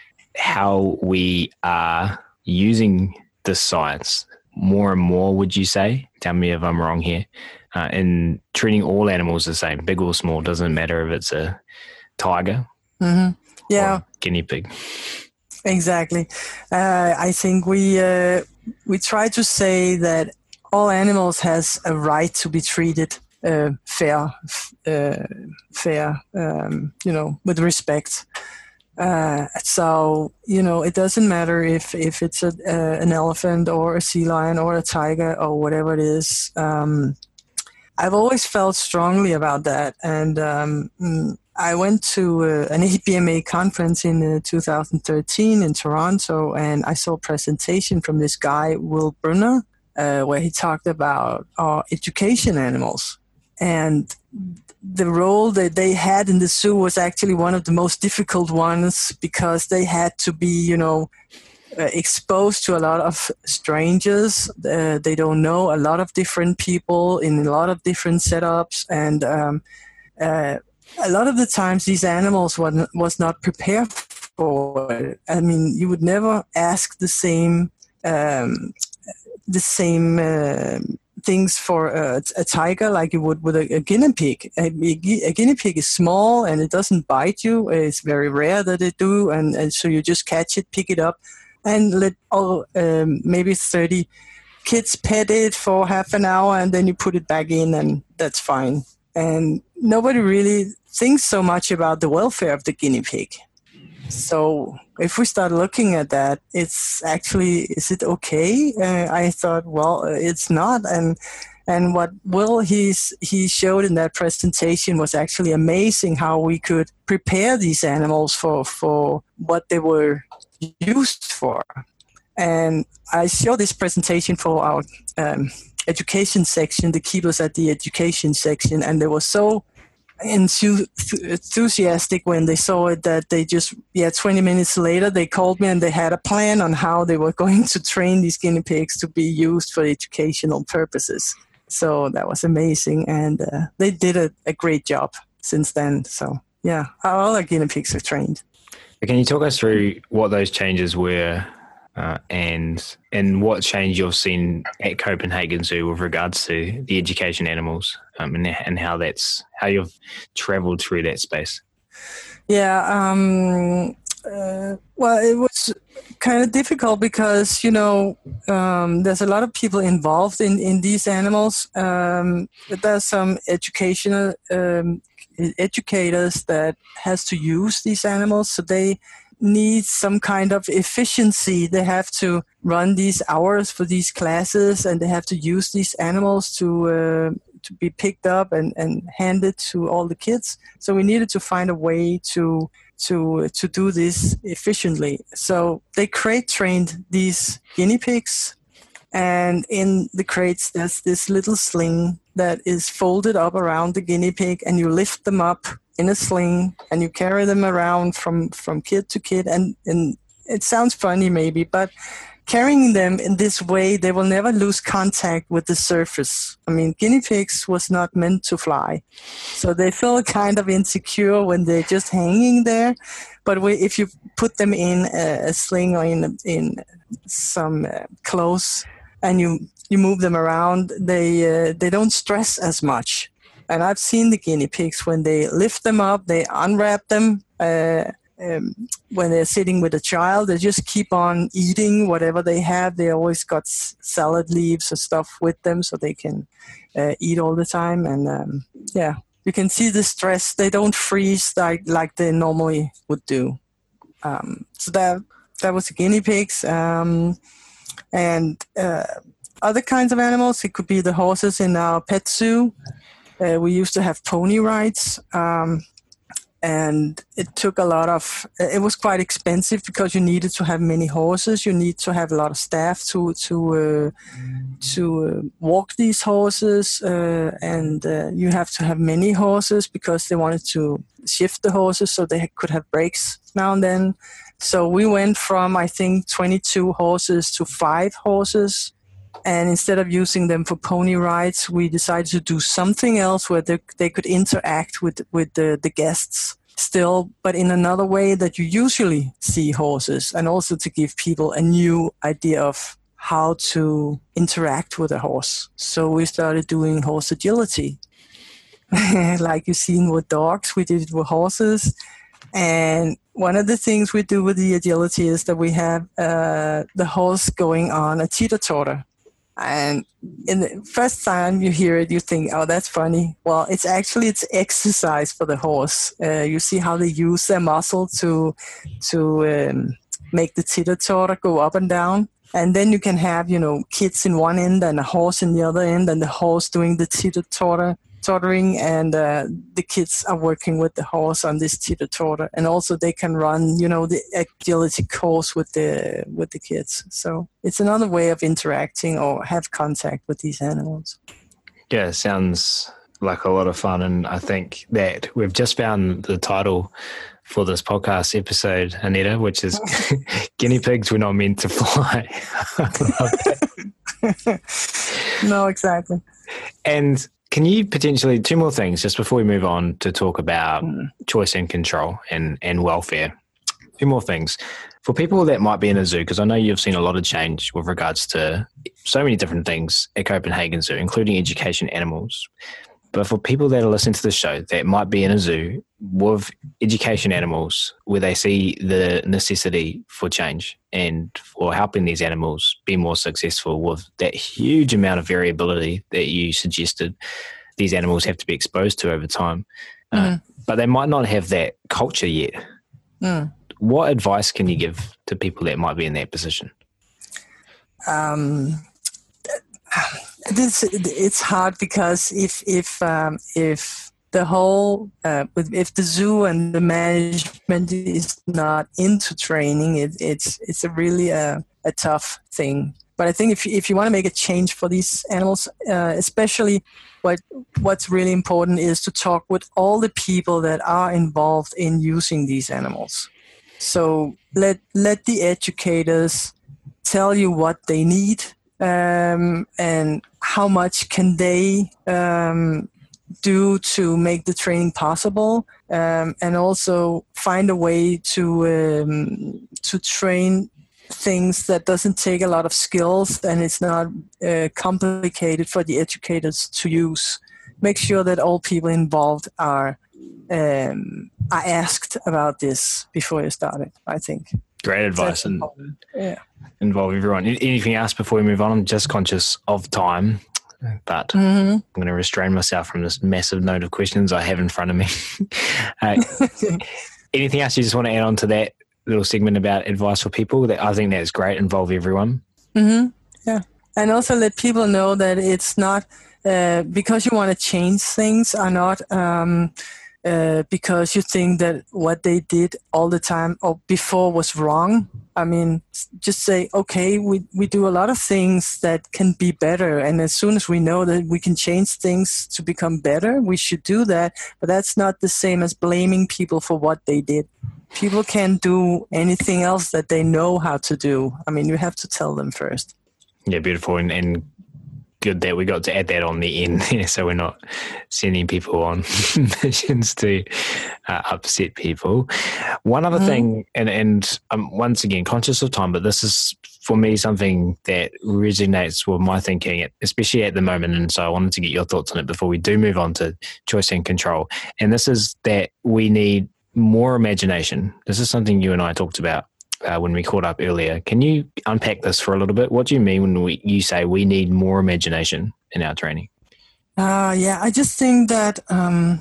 how we are using the science more and more, would you say? Tell me if I'm wrong here. Uh, in treating all animals the same, big or small, doesn't matter if it's a tiger mm-hmm. yeah. or guinea pig. Exactly. Uh, I think we uh, we try to say that all animals has a right to be treated uh, fair, uh, fair, um, you know, with respect. Uh, so, you know, it doesn't matter if, if it's a, uh, an elephant or a sea lion or a tiger or whatever it is. Um, I've always felt strongly about that. And um, I went to uh, an A B M A conference in uh, two thousand thirteen in Toronto, and I saw a presentation from this guy, Will Brunner, uh, where he talked about our education animals. And the role that they had in the zoo was actually one of the most difficult ones, because they had to be, you know, uh, exposed to a lot of strangers. Uh, they don't know a lot of different people in a lot of different setups. And um, uh, a lot of the times these animals was, was not prepared for it. I mean, you would never ask the same, um, the same, uh, things for a, a tiger like you would with a, a guinea pig. A, a guinea pig is small and it doesn't bite you. It's very rare that it do, and, and so you just catch it, pick it up, and let all um, maybe thirty kids pet it for half an hour, and then you put it back in, and that's fine. And nobody really thinks so much about the welfare of the guinea pig. So if we start looking at that, it's actually, is it okay? Uh, I thought, well, it's not. And and what Will he's, he showed in that presentation was actually amazing, how we could prepare these animals for, for what they were used for. And I showed this presentation for our um, education section, the keepers at the education section, and they were so enthusiastic when they saw it that they just, yeah, twenty minutes later, they called me and they had a plan on how they were going to train these guinea pigs to be used for educational purposes. So that was amazing. And uh, they did a, a great job since then. So, yeah, all our guinea pigs are trained. Can you talk us through what those changes were uh, and and what change you've seen at Copenhagen Zoo with regards to the education animals, um, and, and how that's how you've travelled through that space? Yeah, um, uh, well, it was kind of difficult because, you know, um, there's a lot of people involved in, in these animals. Um, but there's some educational um, educators that has to use these animals, so they need some kind of efficiency. They have to run these hours for these classes, and they have to use these animals to uh, to be picked up and, and handed to all the kids. So we needed to find a way to to to do this efficiently. So they crate trained these guinea pigs, and in the crates there's this little sling that is folded up around the guinea pig, and you lift them up in a sling and you carry them around from, from kid to kid. And, and it sounds funny maybe, but carrying them in this way, they will never lose contact with the surface. I mean, guinea pigs was not meant to fly. So they feel kind of insecure when they're just hanging there. But we, if you put them in a, a sling or in, in some uh, clothes and you, you move them around, they, uh, they don't stress as much. And I've seen the guinea pigs, when they lift them up, they unwrap them. Uh, um, when they're sitting with a child, they just keep on eating whatever they have. They always got s- salad leaves or stuff with them so they can uh, eat all the time. And um, yeah, you can see the stress. They don't freeze like like they normally would do. Um, so that that was the guinea pigs, um, and uh, other kinds of animals. It could be the horses in our pet zoo. Uh, we used to have pony rides. Um, And it took a lot of, it was quite expensive because you needed to have many horses. You need to have a lot of staff to to uh, to uh, walk these horses. Uh, and uh, you have to have many horses because they wanted to shift the horses so they could have breaks now and then. So we went from, I think, twenty-two horses to five horses. And instead of using them for pony rides, we decided to do something else where they, they could interact with, with the, the guests still, but in another way that you usually see horses, and also to give people a new idea of how to interact with a horse. So we started doing horse agility. Like you've seen with dogs, we did it with horses. And one of the things we do with the agility is that we have uh, the horse going on a teeter-totter. And in the first time you hear it, you think, oh, that's funny. Well, it's actually, it's exercise for the horse. Uh, you see how they use their muscle to to um, make the teeter-totter go up and down. And then you can have, you know, kids in one end and a horse in the other end, and the horse doing the teeter-totter, tottering, and uh, the kids are working with the horse on this teeter-totter. And also they can run, you know, the agility course with the with the kids. So it's another way of interacting or have contact with these animals. Yeah, sounds like a lot of fun. And I think that we've just found the title for this podcast episode, Aneta, which is Guinea Pigs Were Not Meant to Fly. No, exactly. And can you potentially, two more things just before we move on to talk about mm. choice and control and, and welfare. Two more things. For people that might be in a zoo, because I know you've seen a lot of change with regards to so many different things at Copenhagen Zoo, including education animals. But for people that are listening to the show that might be in a zoo with education animals where they see the necessity for change and for helping these animals be more successful with that huge amount of variability that you suggested these animals have to be exposed to over time. Mm. Uh, but they might not have that culture yet. Mm. What advice can you give to people that might be in that position? Um, this, it's hard because if if um, if the whole uh, if the zoo and the management is not into training, it, it's it's a really a, a tough thing. But I think if if you want to make a change for these animals, uh, especially what what's really important is to talk with all the people that are involved in using these animals. So let let the educators tell you what they need um, and how much can they um, do to make the training possible, um, and also find a way to um, to train things that doesn't take a lot of skills and it's not uh, complicated for the educators to use. Make sure that all people involved are um, are asked about this before you start it, I think. Great advice. And yeah. Involve everyone. Anything else before we move on? I'm just conscious of time, but mm-hmm. I'm going to restrain myself from this massive note of questions I have in front of me. uh, anything else you just want to add on to that little segment about advice for people? That I think that's great. Involve everyone. Mm-hmm. Yeah. And also let people know that it's not uh, because you want to change things are not um, uh, because you think that what they did all the time or before was wrong. I mean, just say, okay, we, we do a lot of things that can be better. And as soon as we know that we can change things to become better, we should do that. But that's not the same as blaming people for what they did. People can't do anything else that they know how to do. I mean, you have to tell them first. Yeah, beautiful. And, and good that we got to add that on the end there, so we're not sending people on missions to uh, upset people. One other mm. thing, and, and I'm once again conscious of time, but this is for me something that resonates with my thinking, especially at the moment. And so I wanted to get your thoughts on it before we do move on to choice and control. And this is that we need more imagination. This is something you and I talked about Uh, when we caught up earlier. Can you unpack this for a little bit? What do you mean when we, you say we need more imagination in our training? Uh, yeah, I just think that um,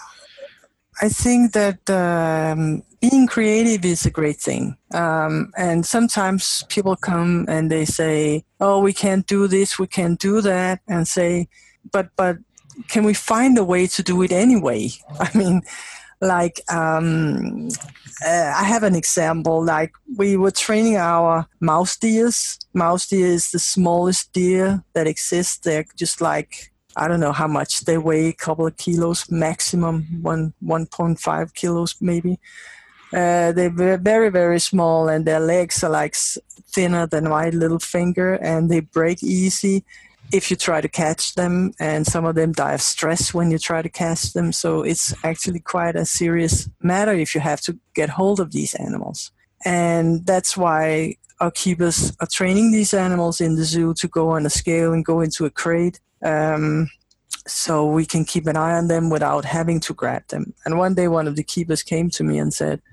I think that um, being creative is a great thing. Um, and sometimes people come and they say, "Oh, we can't do this, we can't do that," and say, "But but can we find a way to do it anyway?" I mean, like um, uh, I have an example. Like we were training our mouse deers. Mouse deer is the smallest deer that exists. They're just like, I don't know how much they weigh, a couple of kilos maximum, one one point five kilos maybe. Uh, they're very very small, and their legs are like thinner than my little finger, and they break easy if you try to catch them. And some of them die of stress when you try to catch them. So it's actually quite a serious matter if you have to get hold of these animals. And that's why our keepers are training these animals in the zoo to go on a scale and go into a crate. Um, so we can keep an eye on them without having to grab them. And one day one of the keepers came to me and said,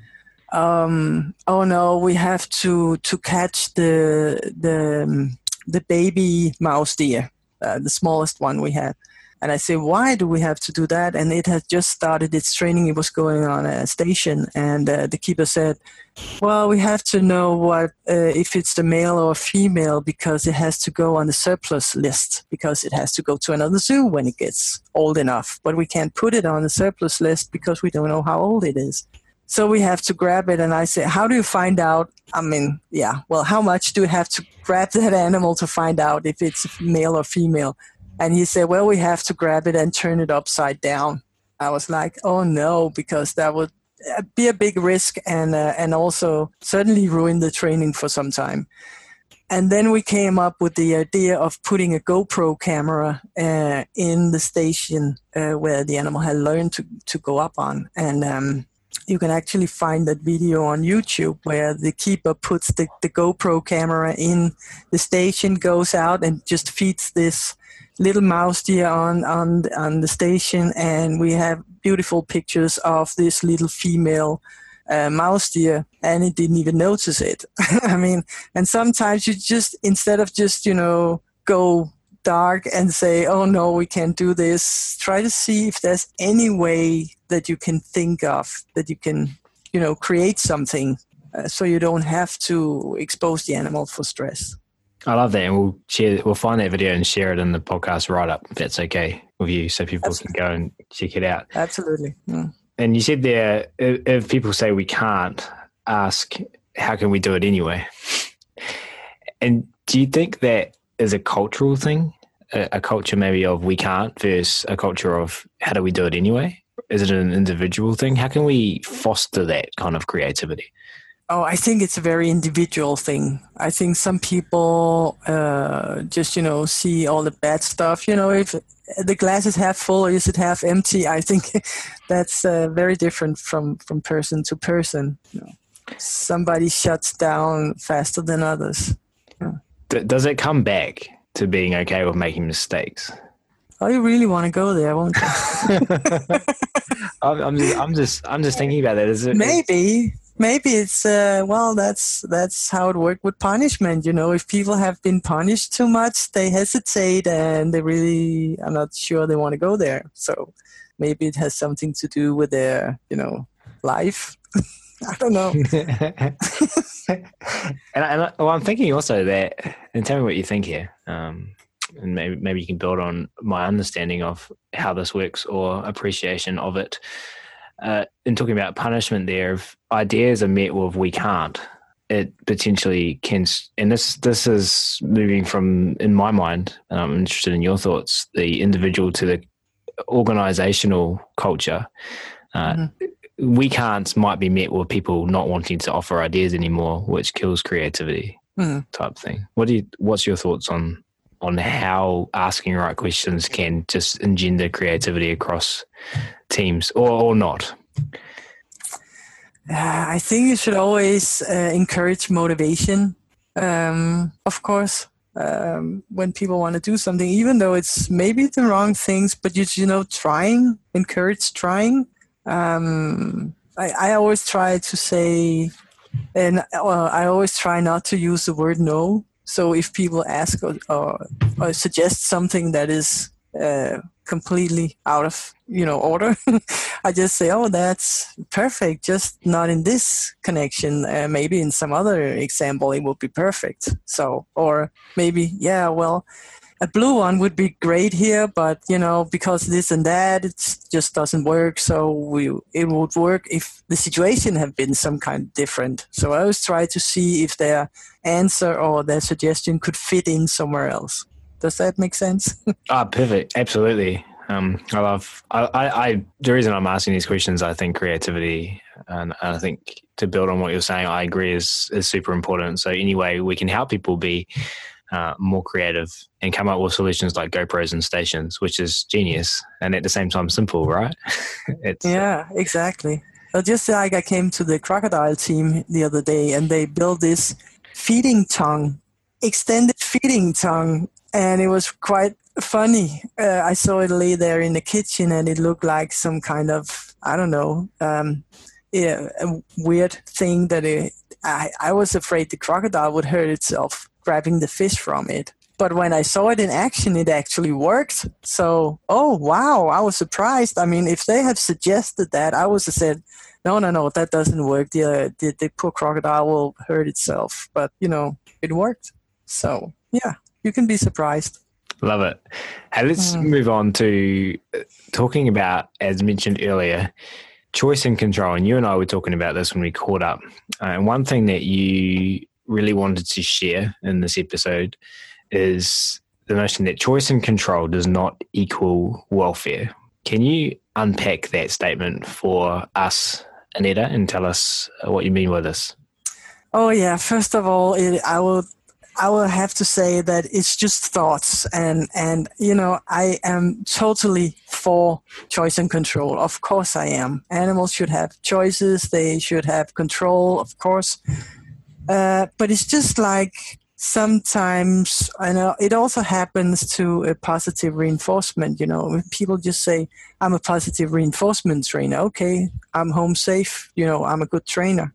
um, oh no, we have to, to catch the, the, the baby mouse deer, uh, the smallest one we had. And I said, why do we have to do that? And it had just started its training. It was going on a station. And uh, the keeper said, well, we have to know what uh, if it's the male or female, because it has to go on the surplus list, because it has to go to another zoo when it gets old enough. But we can't put it on the surplus list because we don't know how old it is. So we have to grab it. And I said, how do you find out? I mean, yeah, well, how much do you have to grab that animal to find out if it's male or female? And he said, well, we have to grab it and turn it upside down. I was like, oh no, because that would be a big risk, and uh, and also certainly ruin the training for some time. And then we came up with the idea of putting a GoPro camera uh, in the station uh, where the animal had learned to, to go up on. And um, you can actually find that video on YouTube where the keeper puts the, the GoPro camera in the station, goes out and just feeds this little mouse deer on, on, on the station, and we have beautiful pictures of this little female uh, mouse deer, and it didn't even notice it. I mean, and sometimes you just, instead of just, you know, go dark and say, oh no, we can't do this, try to see if there's any way that you can think of, that you can, you know, create something uh, so you don't have to expose the animal for stress. I love that, and we'll share. We'll find that video and share it in the podcast write up, if that's okay with you, so people Absolutely. Can go and check it out. Absolutely. Mm. And you said there, if, if people say we can't, ask how can we do it anyway? And do you think that is a cultural thing, a, a culture maybe of we can't versus a culture of how do we do it anyway? Is it an individual thing? How can we foster that kind of creativity? Oh, I think it's a very individual thing. I think some people uh, just, you know, see all the bad stuff. You know, if the glass is half full or is it half empty, I think that's uh, very different from, from person to person. You know, somebody shuts down faster than others. Yeah. D- does it come back to being okay with making mistakes? Oh, you really want to go there, won't you? I'm just, I'm just, I'm just thinking about that. Is it maybe? Maybe it's, uh, well, that's that's how it worked with punishment. You know, if people have been punished too much, they hesitate and they really are not sure they want to go there. So maybe it has something to do with their, you know, life. I don't know. and I, and I, well, I'm thinking also that, and tell me what you think here, um, and maybe maybe you can build on my understanding of how this works or appreciation of it. Uh, in talking about punishment there, if ideas are met with we can't, it potentially can, and this this is moving from, in my mind, and I'm interested in your thoughts, the individual to the organizational culture. Uh, mm-hmm. We can't might be met with people not wanting to offer ideas anymore, which kills creativity mm-hmm. type thing. What do you, what's your thoughts on on how asking right questions can just engender creativity across teams or, or not? Uh, I think you should always uh, encourage motivation, um, of course, um, when people want to do something, even though it's maybe the wrong things, but you, you know, trying, encourage trying. Um, I, I always try to say, and well, I always try not to use the word no. So if people ask or, or, or suggest something that is uh, completely out of, you know, order. I just say, oh, that's perfect, just not in this connection. Uh, maybe in some other example it would be perfect. So, or maybe, yeah, well, a blue one would be great here, but, you know, because this and that, it just doesn't work. So we, it would work if the situation had been some kind of different. So I always try to see if their answer or their suggestion could fit in somewhere else. Does that make sense? Ah, perfect. Absolutely. Um, I love, I, I, I, the reason I'm asking these questions, I think creativity, and, and I think to build on what you're saying, I agree is, is super important. So anyway, we can help people be uh, more creative and come up with solutions like GoPros and stations, which is genius. And at the same time, simple, right? it's, yeah, exactly. Well, just like I came to the crocodile team the other day and they built this feeding tongue, extended feeding tongue. And it was quite funny. Uh, I saw it lay there in the kitchen and it looked like some kind of, I don't know, um, yeah, a weird thing that it, I, I was afraid the crocodile would hurt itself grabbing the fish from it. But when I saw it in action, it actually worked. So, oh, wow, I was surprised. I mean, if they had suggested that, I would have said, no, no, no, that doesn't work. The, uh, the, the poor crocodile will hurt itself. But, you know, it worked. So, yeah. You can be surprised. Love it. Hey, let's mm. move on to talking about, as mentioned earlier, choice and control. And you and I were talking about this when we caught up. Uh, and one thing that you really wanted to share in this episode is the notion that choice and control does not equal welfare. Can you unpack that statement for us, Aneta, and tell us what you mean with this? Oh, yeah. First of all, it, I will... I will have to say that it's just thoughts, and, and, you know, I am totally for choice and control. Of course I am. Animals should have choices. They should have control, of course. Uh, but it's just like sometimes, I know it also happens to a positive reinforcement. You know, when people just say, I'm a positive reinforcement trainer. Okay, I'm home safe. You know, I'm a good trainer.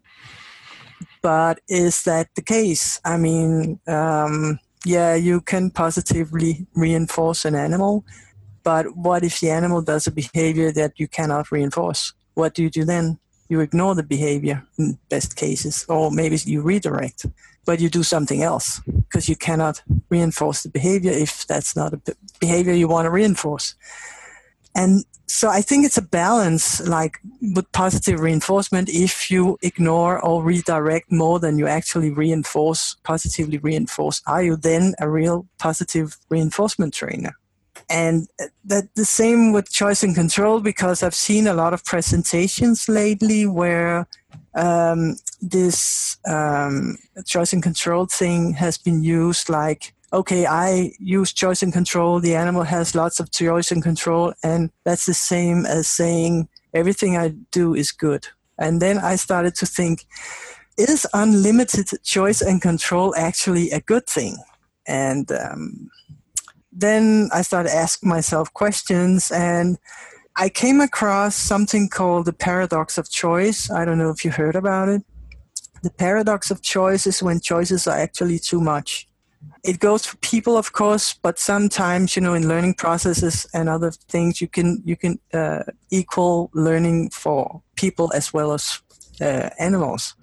But is that the case? I mean, um, yeah, you can positively reinforce an animal, but what if the animal does a behavior that you cannot reinforce? What do you do then? You ignore the behavior in best cases, or maybe you redirect, but you do something else because you cannot reinforce the behavior if that's not a behavior you want to reinforce. And so I think it's a balance, like with positive reinforcement. If you ignore or redirect more than you actually reinforce, positively reinforce, are you then a real positive reinforcement trainer? And that the same with choice and control, because I've seen a lot of presentations lately where um, this um, choice and control thing has been used like, okay, I use choice and control, the animal has lots of choice and control, and that's the same as saying everything I do is good. And then I started to think, is unlimited choice and control actually a good thing? And um, then I started asking myself questions, and I came across something called the paradox of choice. I don't know if you heard about it. The paradox of choice is when choices are actually too much. It goes for people, of course, but sometimes, you know, in learning processes and other things, you can you can uh, equal learning for people as well as uh, animals.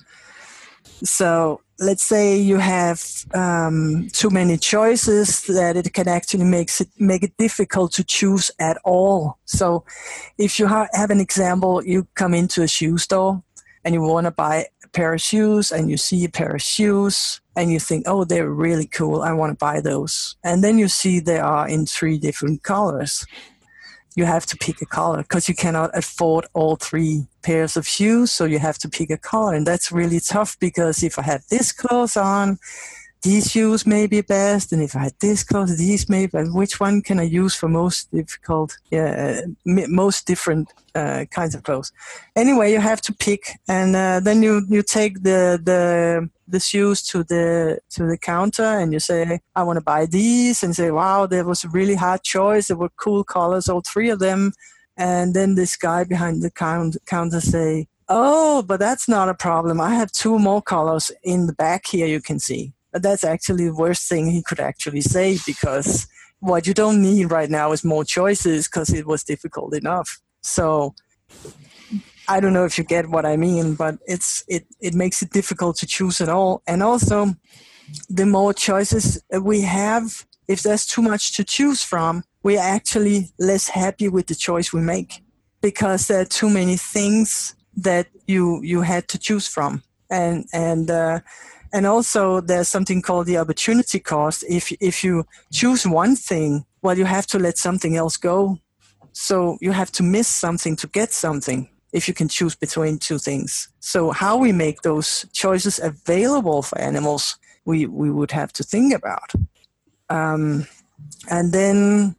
So let's say you have um, too many choices, that it can actually makes it make it difficult to choose at all. So if you ha- have an example, you come into a shoe store and you want to buy a pair of shoes, and you see a pair of shoes and you think, oh, they're really cool, I want to buy those. And then you see they are in three different colors. You have to pick a color because you cannot afford all three pairs of shoes, so you have to pick a color. And that's really tough, because if I had this clothes on, these shoes may be best, and if I had this clothes, these may be best. Which one can I use for most difficult, yeah, most different uh, kinds of clothes? Anyway, you have to pick, and uh, then you, you take the the the shoes to the to the counter, and you say, I want to buy these, and say, wow, that was a really hard choice. There were cool colors, all three of them. And then this guy behind the count, counter say, oh, but that's not a problem. I have two more colors in the back here, you can see. But that's actually the worst thing he could actually say, because what you don't need right now is more choices because it was difficult enough. So I don't know if you get what I mean, but it's it, it makes it difficult to choose at all. And also, the more choices we have, if there's too much to choose from, we're actually less happy with the choice we make because there are too many things that you you had to choose from. And and uh, and also there's something called the opportunity cost. If if you choose one thing, well, you have to let something else go. So you have to miss something to get something if you can choose between two things. So how we make those choices available for animals, we, we would have to think about. Um, and then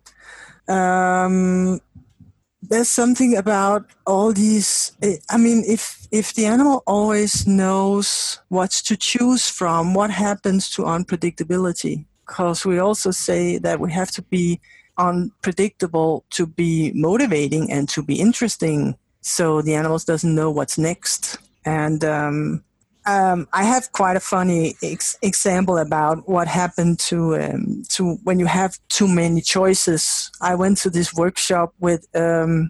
um, there's something about all these, I mean, if, if the animal always knows what to choose from, what happens to unpredictability? Because we also say that we have to be unpredictable to be motivating and to be interesting, so the animals doesn't know what's next. And um, um, I have quite a funny ex- example about what happened to um, to when you have too many choices. I went to this workshop with um,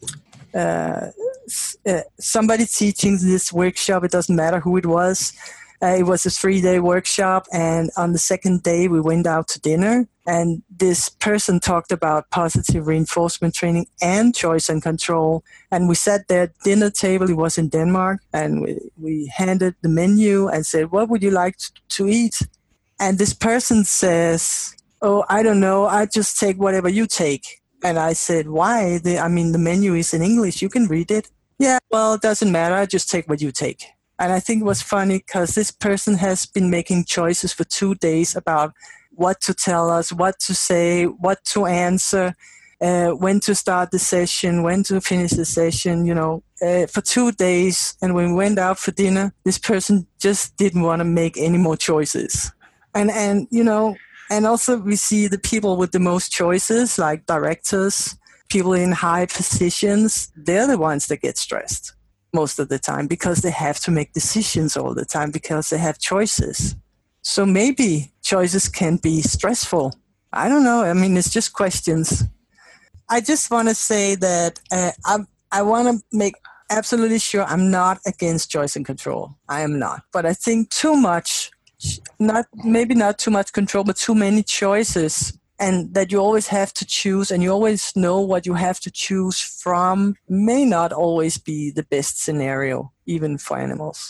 uh, uh, somebody teaching this workshop. It doesn't matter who it was. Uh, it was a three-day workshop, and on the second day, we went out to dinner, and this person talked about positive reinforcement training and choice and control, and we sat there at dinner table. It was in Denmark, and we, we handed the menu and said, what would you like to, to eat? And this person says, oh, I don't know, I just take whatever you take. And I said, why? The, I mean, the menu is in English, you can read it. Yeah, well, it doesn't matter, I just take what you take. And I think it was funny because this person has been making choices for two days about what to tell us, what to say, what to answer, uh, when to start the session, when to finish the session, you know, uh, for two days. And when we went out for dinner, this person just didn't want to make any more choices. And, and you know, and also we see the people with the most choices, like directors, people in high positions, they're the ones that get stressed most of the time because they have to make decisions all the time because they have choices. So maybe choices can be stressful. I don't know. I mean, it's just questions. I just want to say that uh, I, I want to make absolutely sure I'm not against choice and control. I am not. But I think too much, not maybe not too much control, but too many choices, and that you always have to choose and you always know what you have to choose from may not always be the best scenario, even for animals.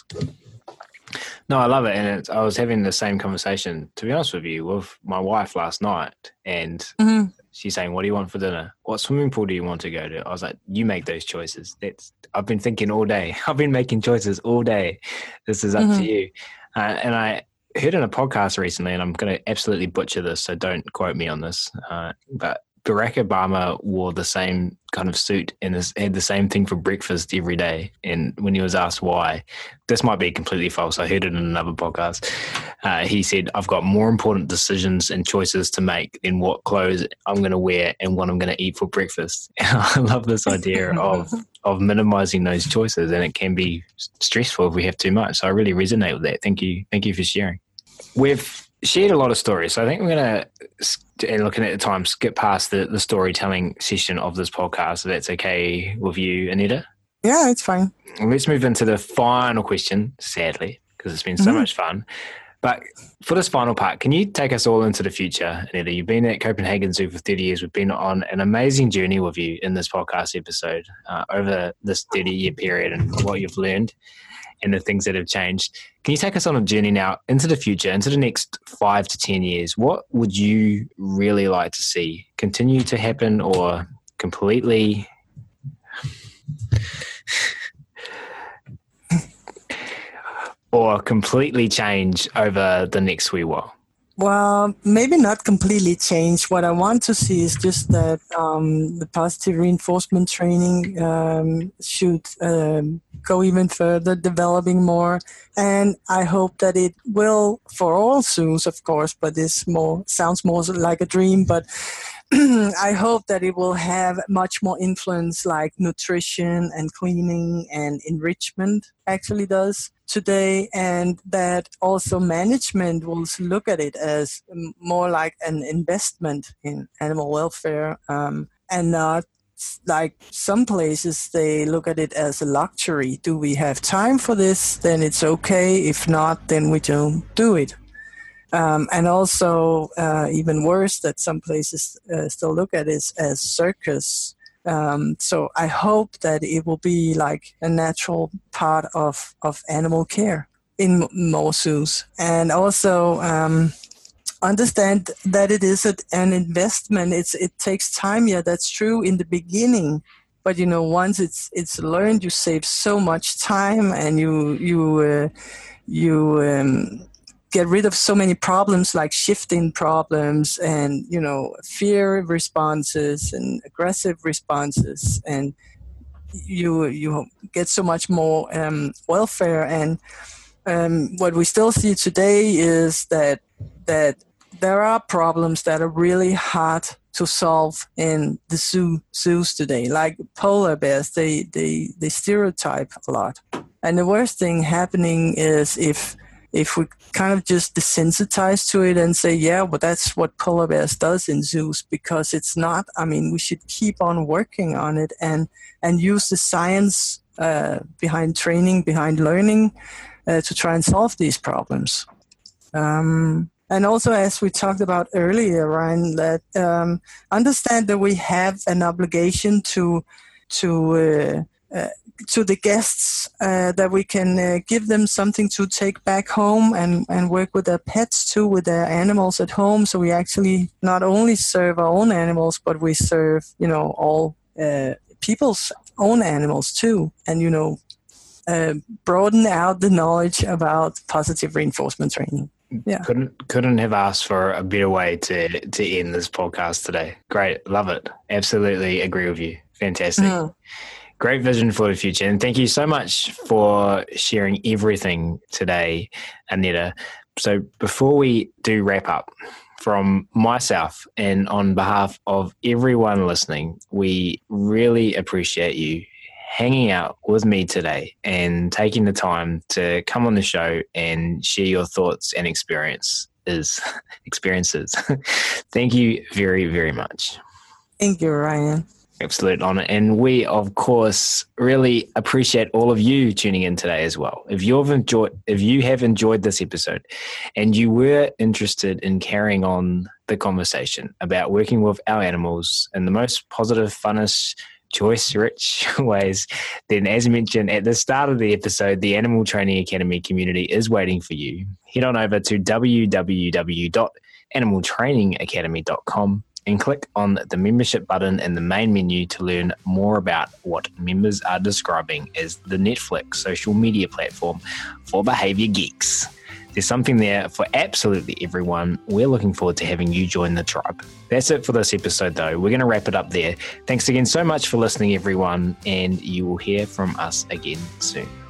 No, I love it. And it's, I was having the same conversation, to be honest with you, with my wife last night. And mm-hmm. she's saying, what do you want for dinner? What swimming pool do you want to go to? I was like, you make those choices. That's I've been thinking all day. I've been making choices all day. This is up mm-hmm. to you. Uh, and I heard in a podcast recently, and I'm going to absolutely butcher this, so don't quote me on this, uh, but Barack Obama wore the same kind of suit and had the same thing for breakfast every day. And when he was asked why, this might be completely false, I heard it in another podcast, uh, he said, I've got more important decisions and choices to make than what clothes I'm going to wear and what I'm going to eat for breakfast. And I love this idea of of minimizing those choices, and it can be stressful if we have too much. So I really resonate with that. Thank you. Thank you for sharing. We've shared a lot of stories, so I think we're going to, and looking at the time, skip past the, the storytelling session of this podcast, if that's okay with you, Anita. Yeah, it's fine. Let's move into the final question, sadly, because it's been so mm-hmm. much fun. But for this final part, can you take us all into the future, Anita? You've been at Copenhagen Zoo for thirty years. We've been on an amazing journey with you in this podcast episode uh, over this thirty-year period and what you've learned and the things that have changed. Can you take us on a journey now into the future, into the next five to ten years? What would you really like to see continue to happen or completely or completely change over the next wee while? Well, maybe not completely change. What I want to see is just that um, the positive reinforcement training um, should um, go even further, developing more. And I hope that it will, for all zoos, of course, but this more sounds more like a dream, but I hope that it will have much more influence like nutrition and cleaning and enrichment actually does today, and that also management will look at it as more like an investment in animal welfare, um, and not like some places they look at it as a luxury. Do we have time for this? Then it's okay. If not, then we don't do it. Um, and also, uh, even worse, that some places uh, still look at it as circus. Um, so I hope that it will be like a natural part of, of animal care in m- more zoos. And also um, understand that it is a, an investment. It's It takes time, yeah, that's true in the beginning. But, you know, once it's it's learned, you save so much time, and you, you, uh, you um, get rid of so many problems like shifting problems and, you know, fear responses and aggressive responses, and you you get so much more um, welfare. And um, what we still see today is that that there are problems that are really hard to solve in the zoo zoos today, like polar bears. They they they stereotype a lot, and the worst thing happening is if if we kind of just desensitize to it and say, yeah, well, that's what polar bears does in zoos, because it's not. I mean, we should keep on working on it and, and use the science uh, behind training, behind learning uh, to try and solve these problems. Um, and also, as we talked about earlier, Ryan, that um, understand that we have an obligation to to uh, uh, to the guests, uh, that we can uh, give them something to take back home and, and work with their pets too, with their animals at home. So we actually not only serve our own animals, but we serve, you know, all uh, people's own animals too. And, you know, uh, broaden out the knowledge about positive reinforcement training. Yeah. Couldn't couldn't have asked for a better way to, to end this podcast today. Great. Love it. Absolutely agree with you. Fantastic. Mm. Great vision for the future. And thank you so much for sharing everything today, Anita. So before we do wrap up, from myself and on behalf of everyone listening, we really appreciate you hanging out with me today and taking the time to come on the show and share your thoughts and experiences. experiences. Thank you very, very much. Thank you, Ryan. Absolute honor. And we, of course, really appreciate all of you tuning in today as well. If you've enjoyed, if you have enjoyed this episode and you were interested in carrying on the conversation about working with our animals in the most positive, funnest, choice-rich ways, then as mentioned at the start of the episode, the Animal Training Academy community is waiting for you. Head on over to w w w dot animal training academy dot com and click on the membership button in the main menu to learn more about what members are describing as the Netflix social media platform for behavior geeks. There's something there for absolutely everyone. We're looking forward to having you join the tribe. That's it for this episode, though. We're going to wrap it up there. Thanks again so much for listening, everyone, and you will hear from us again soon.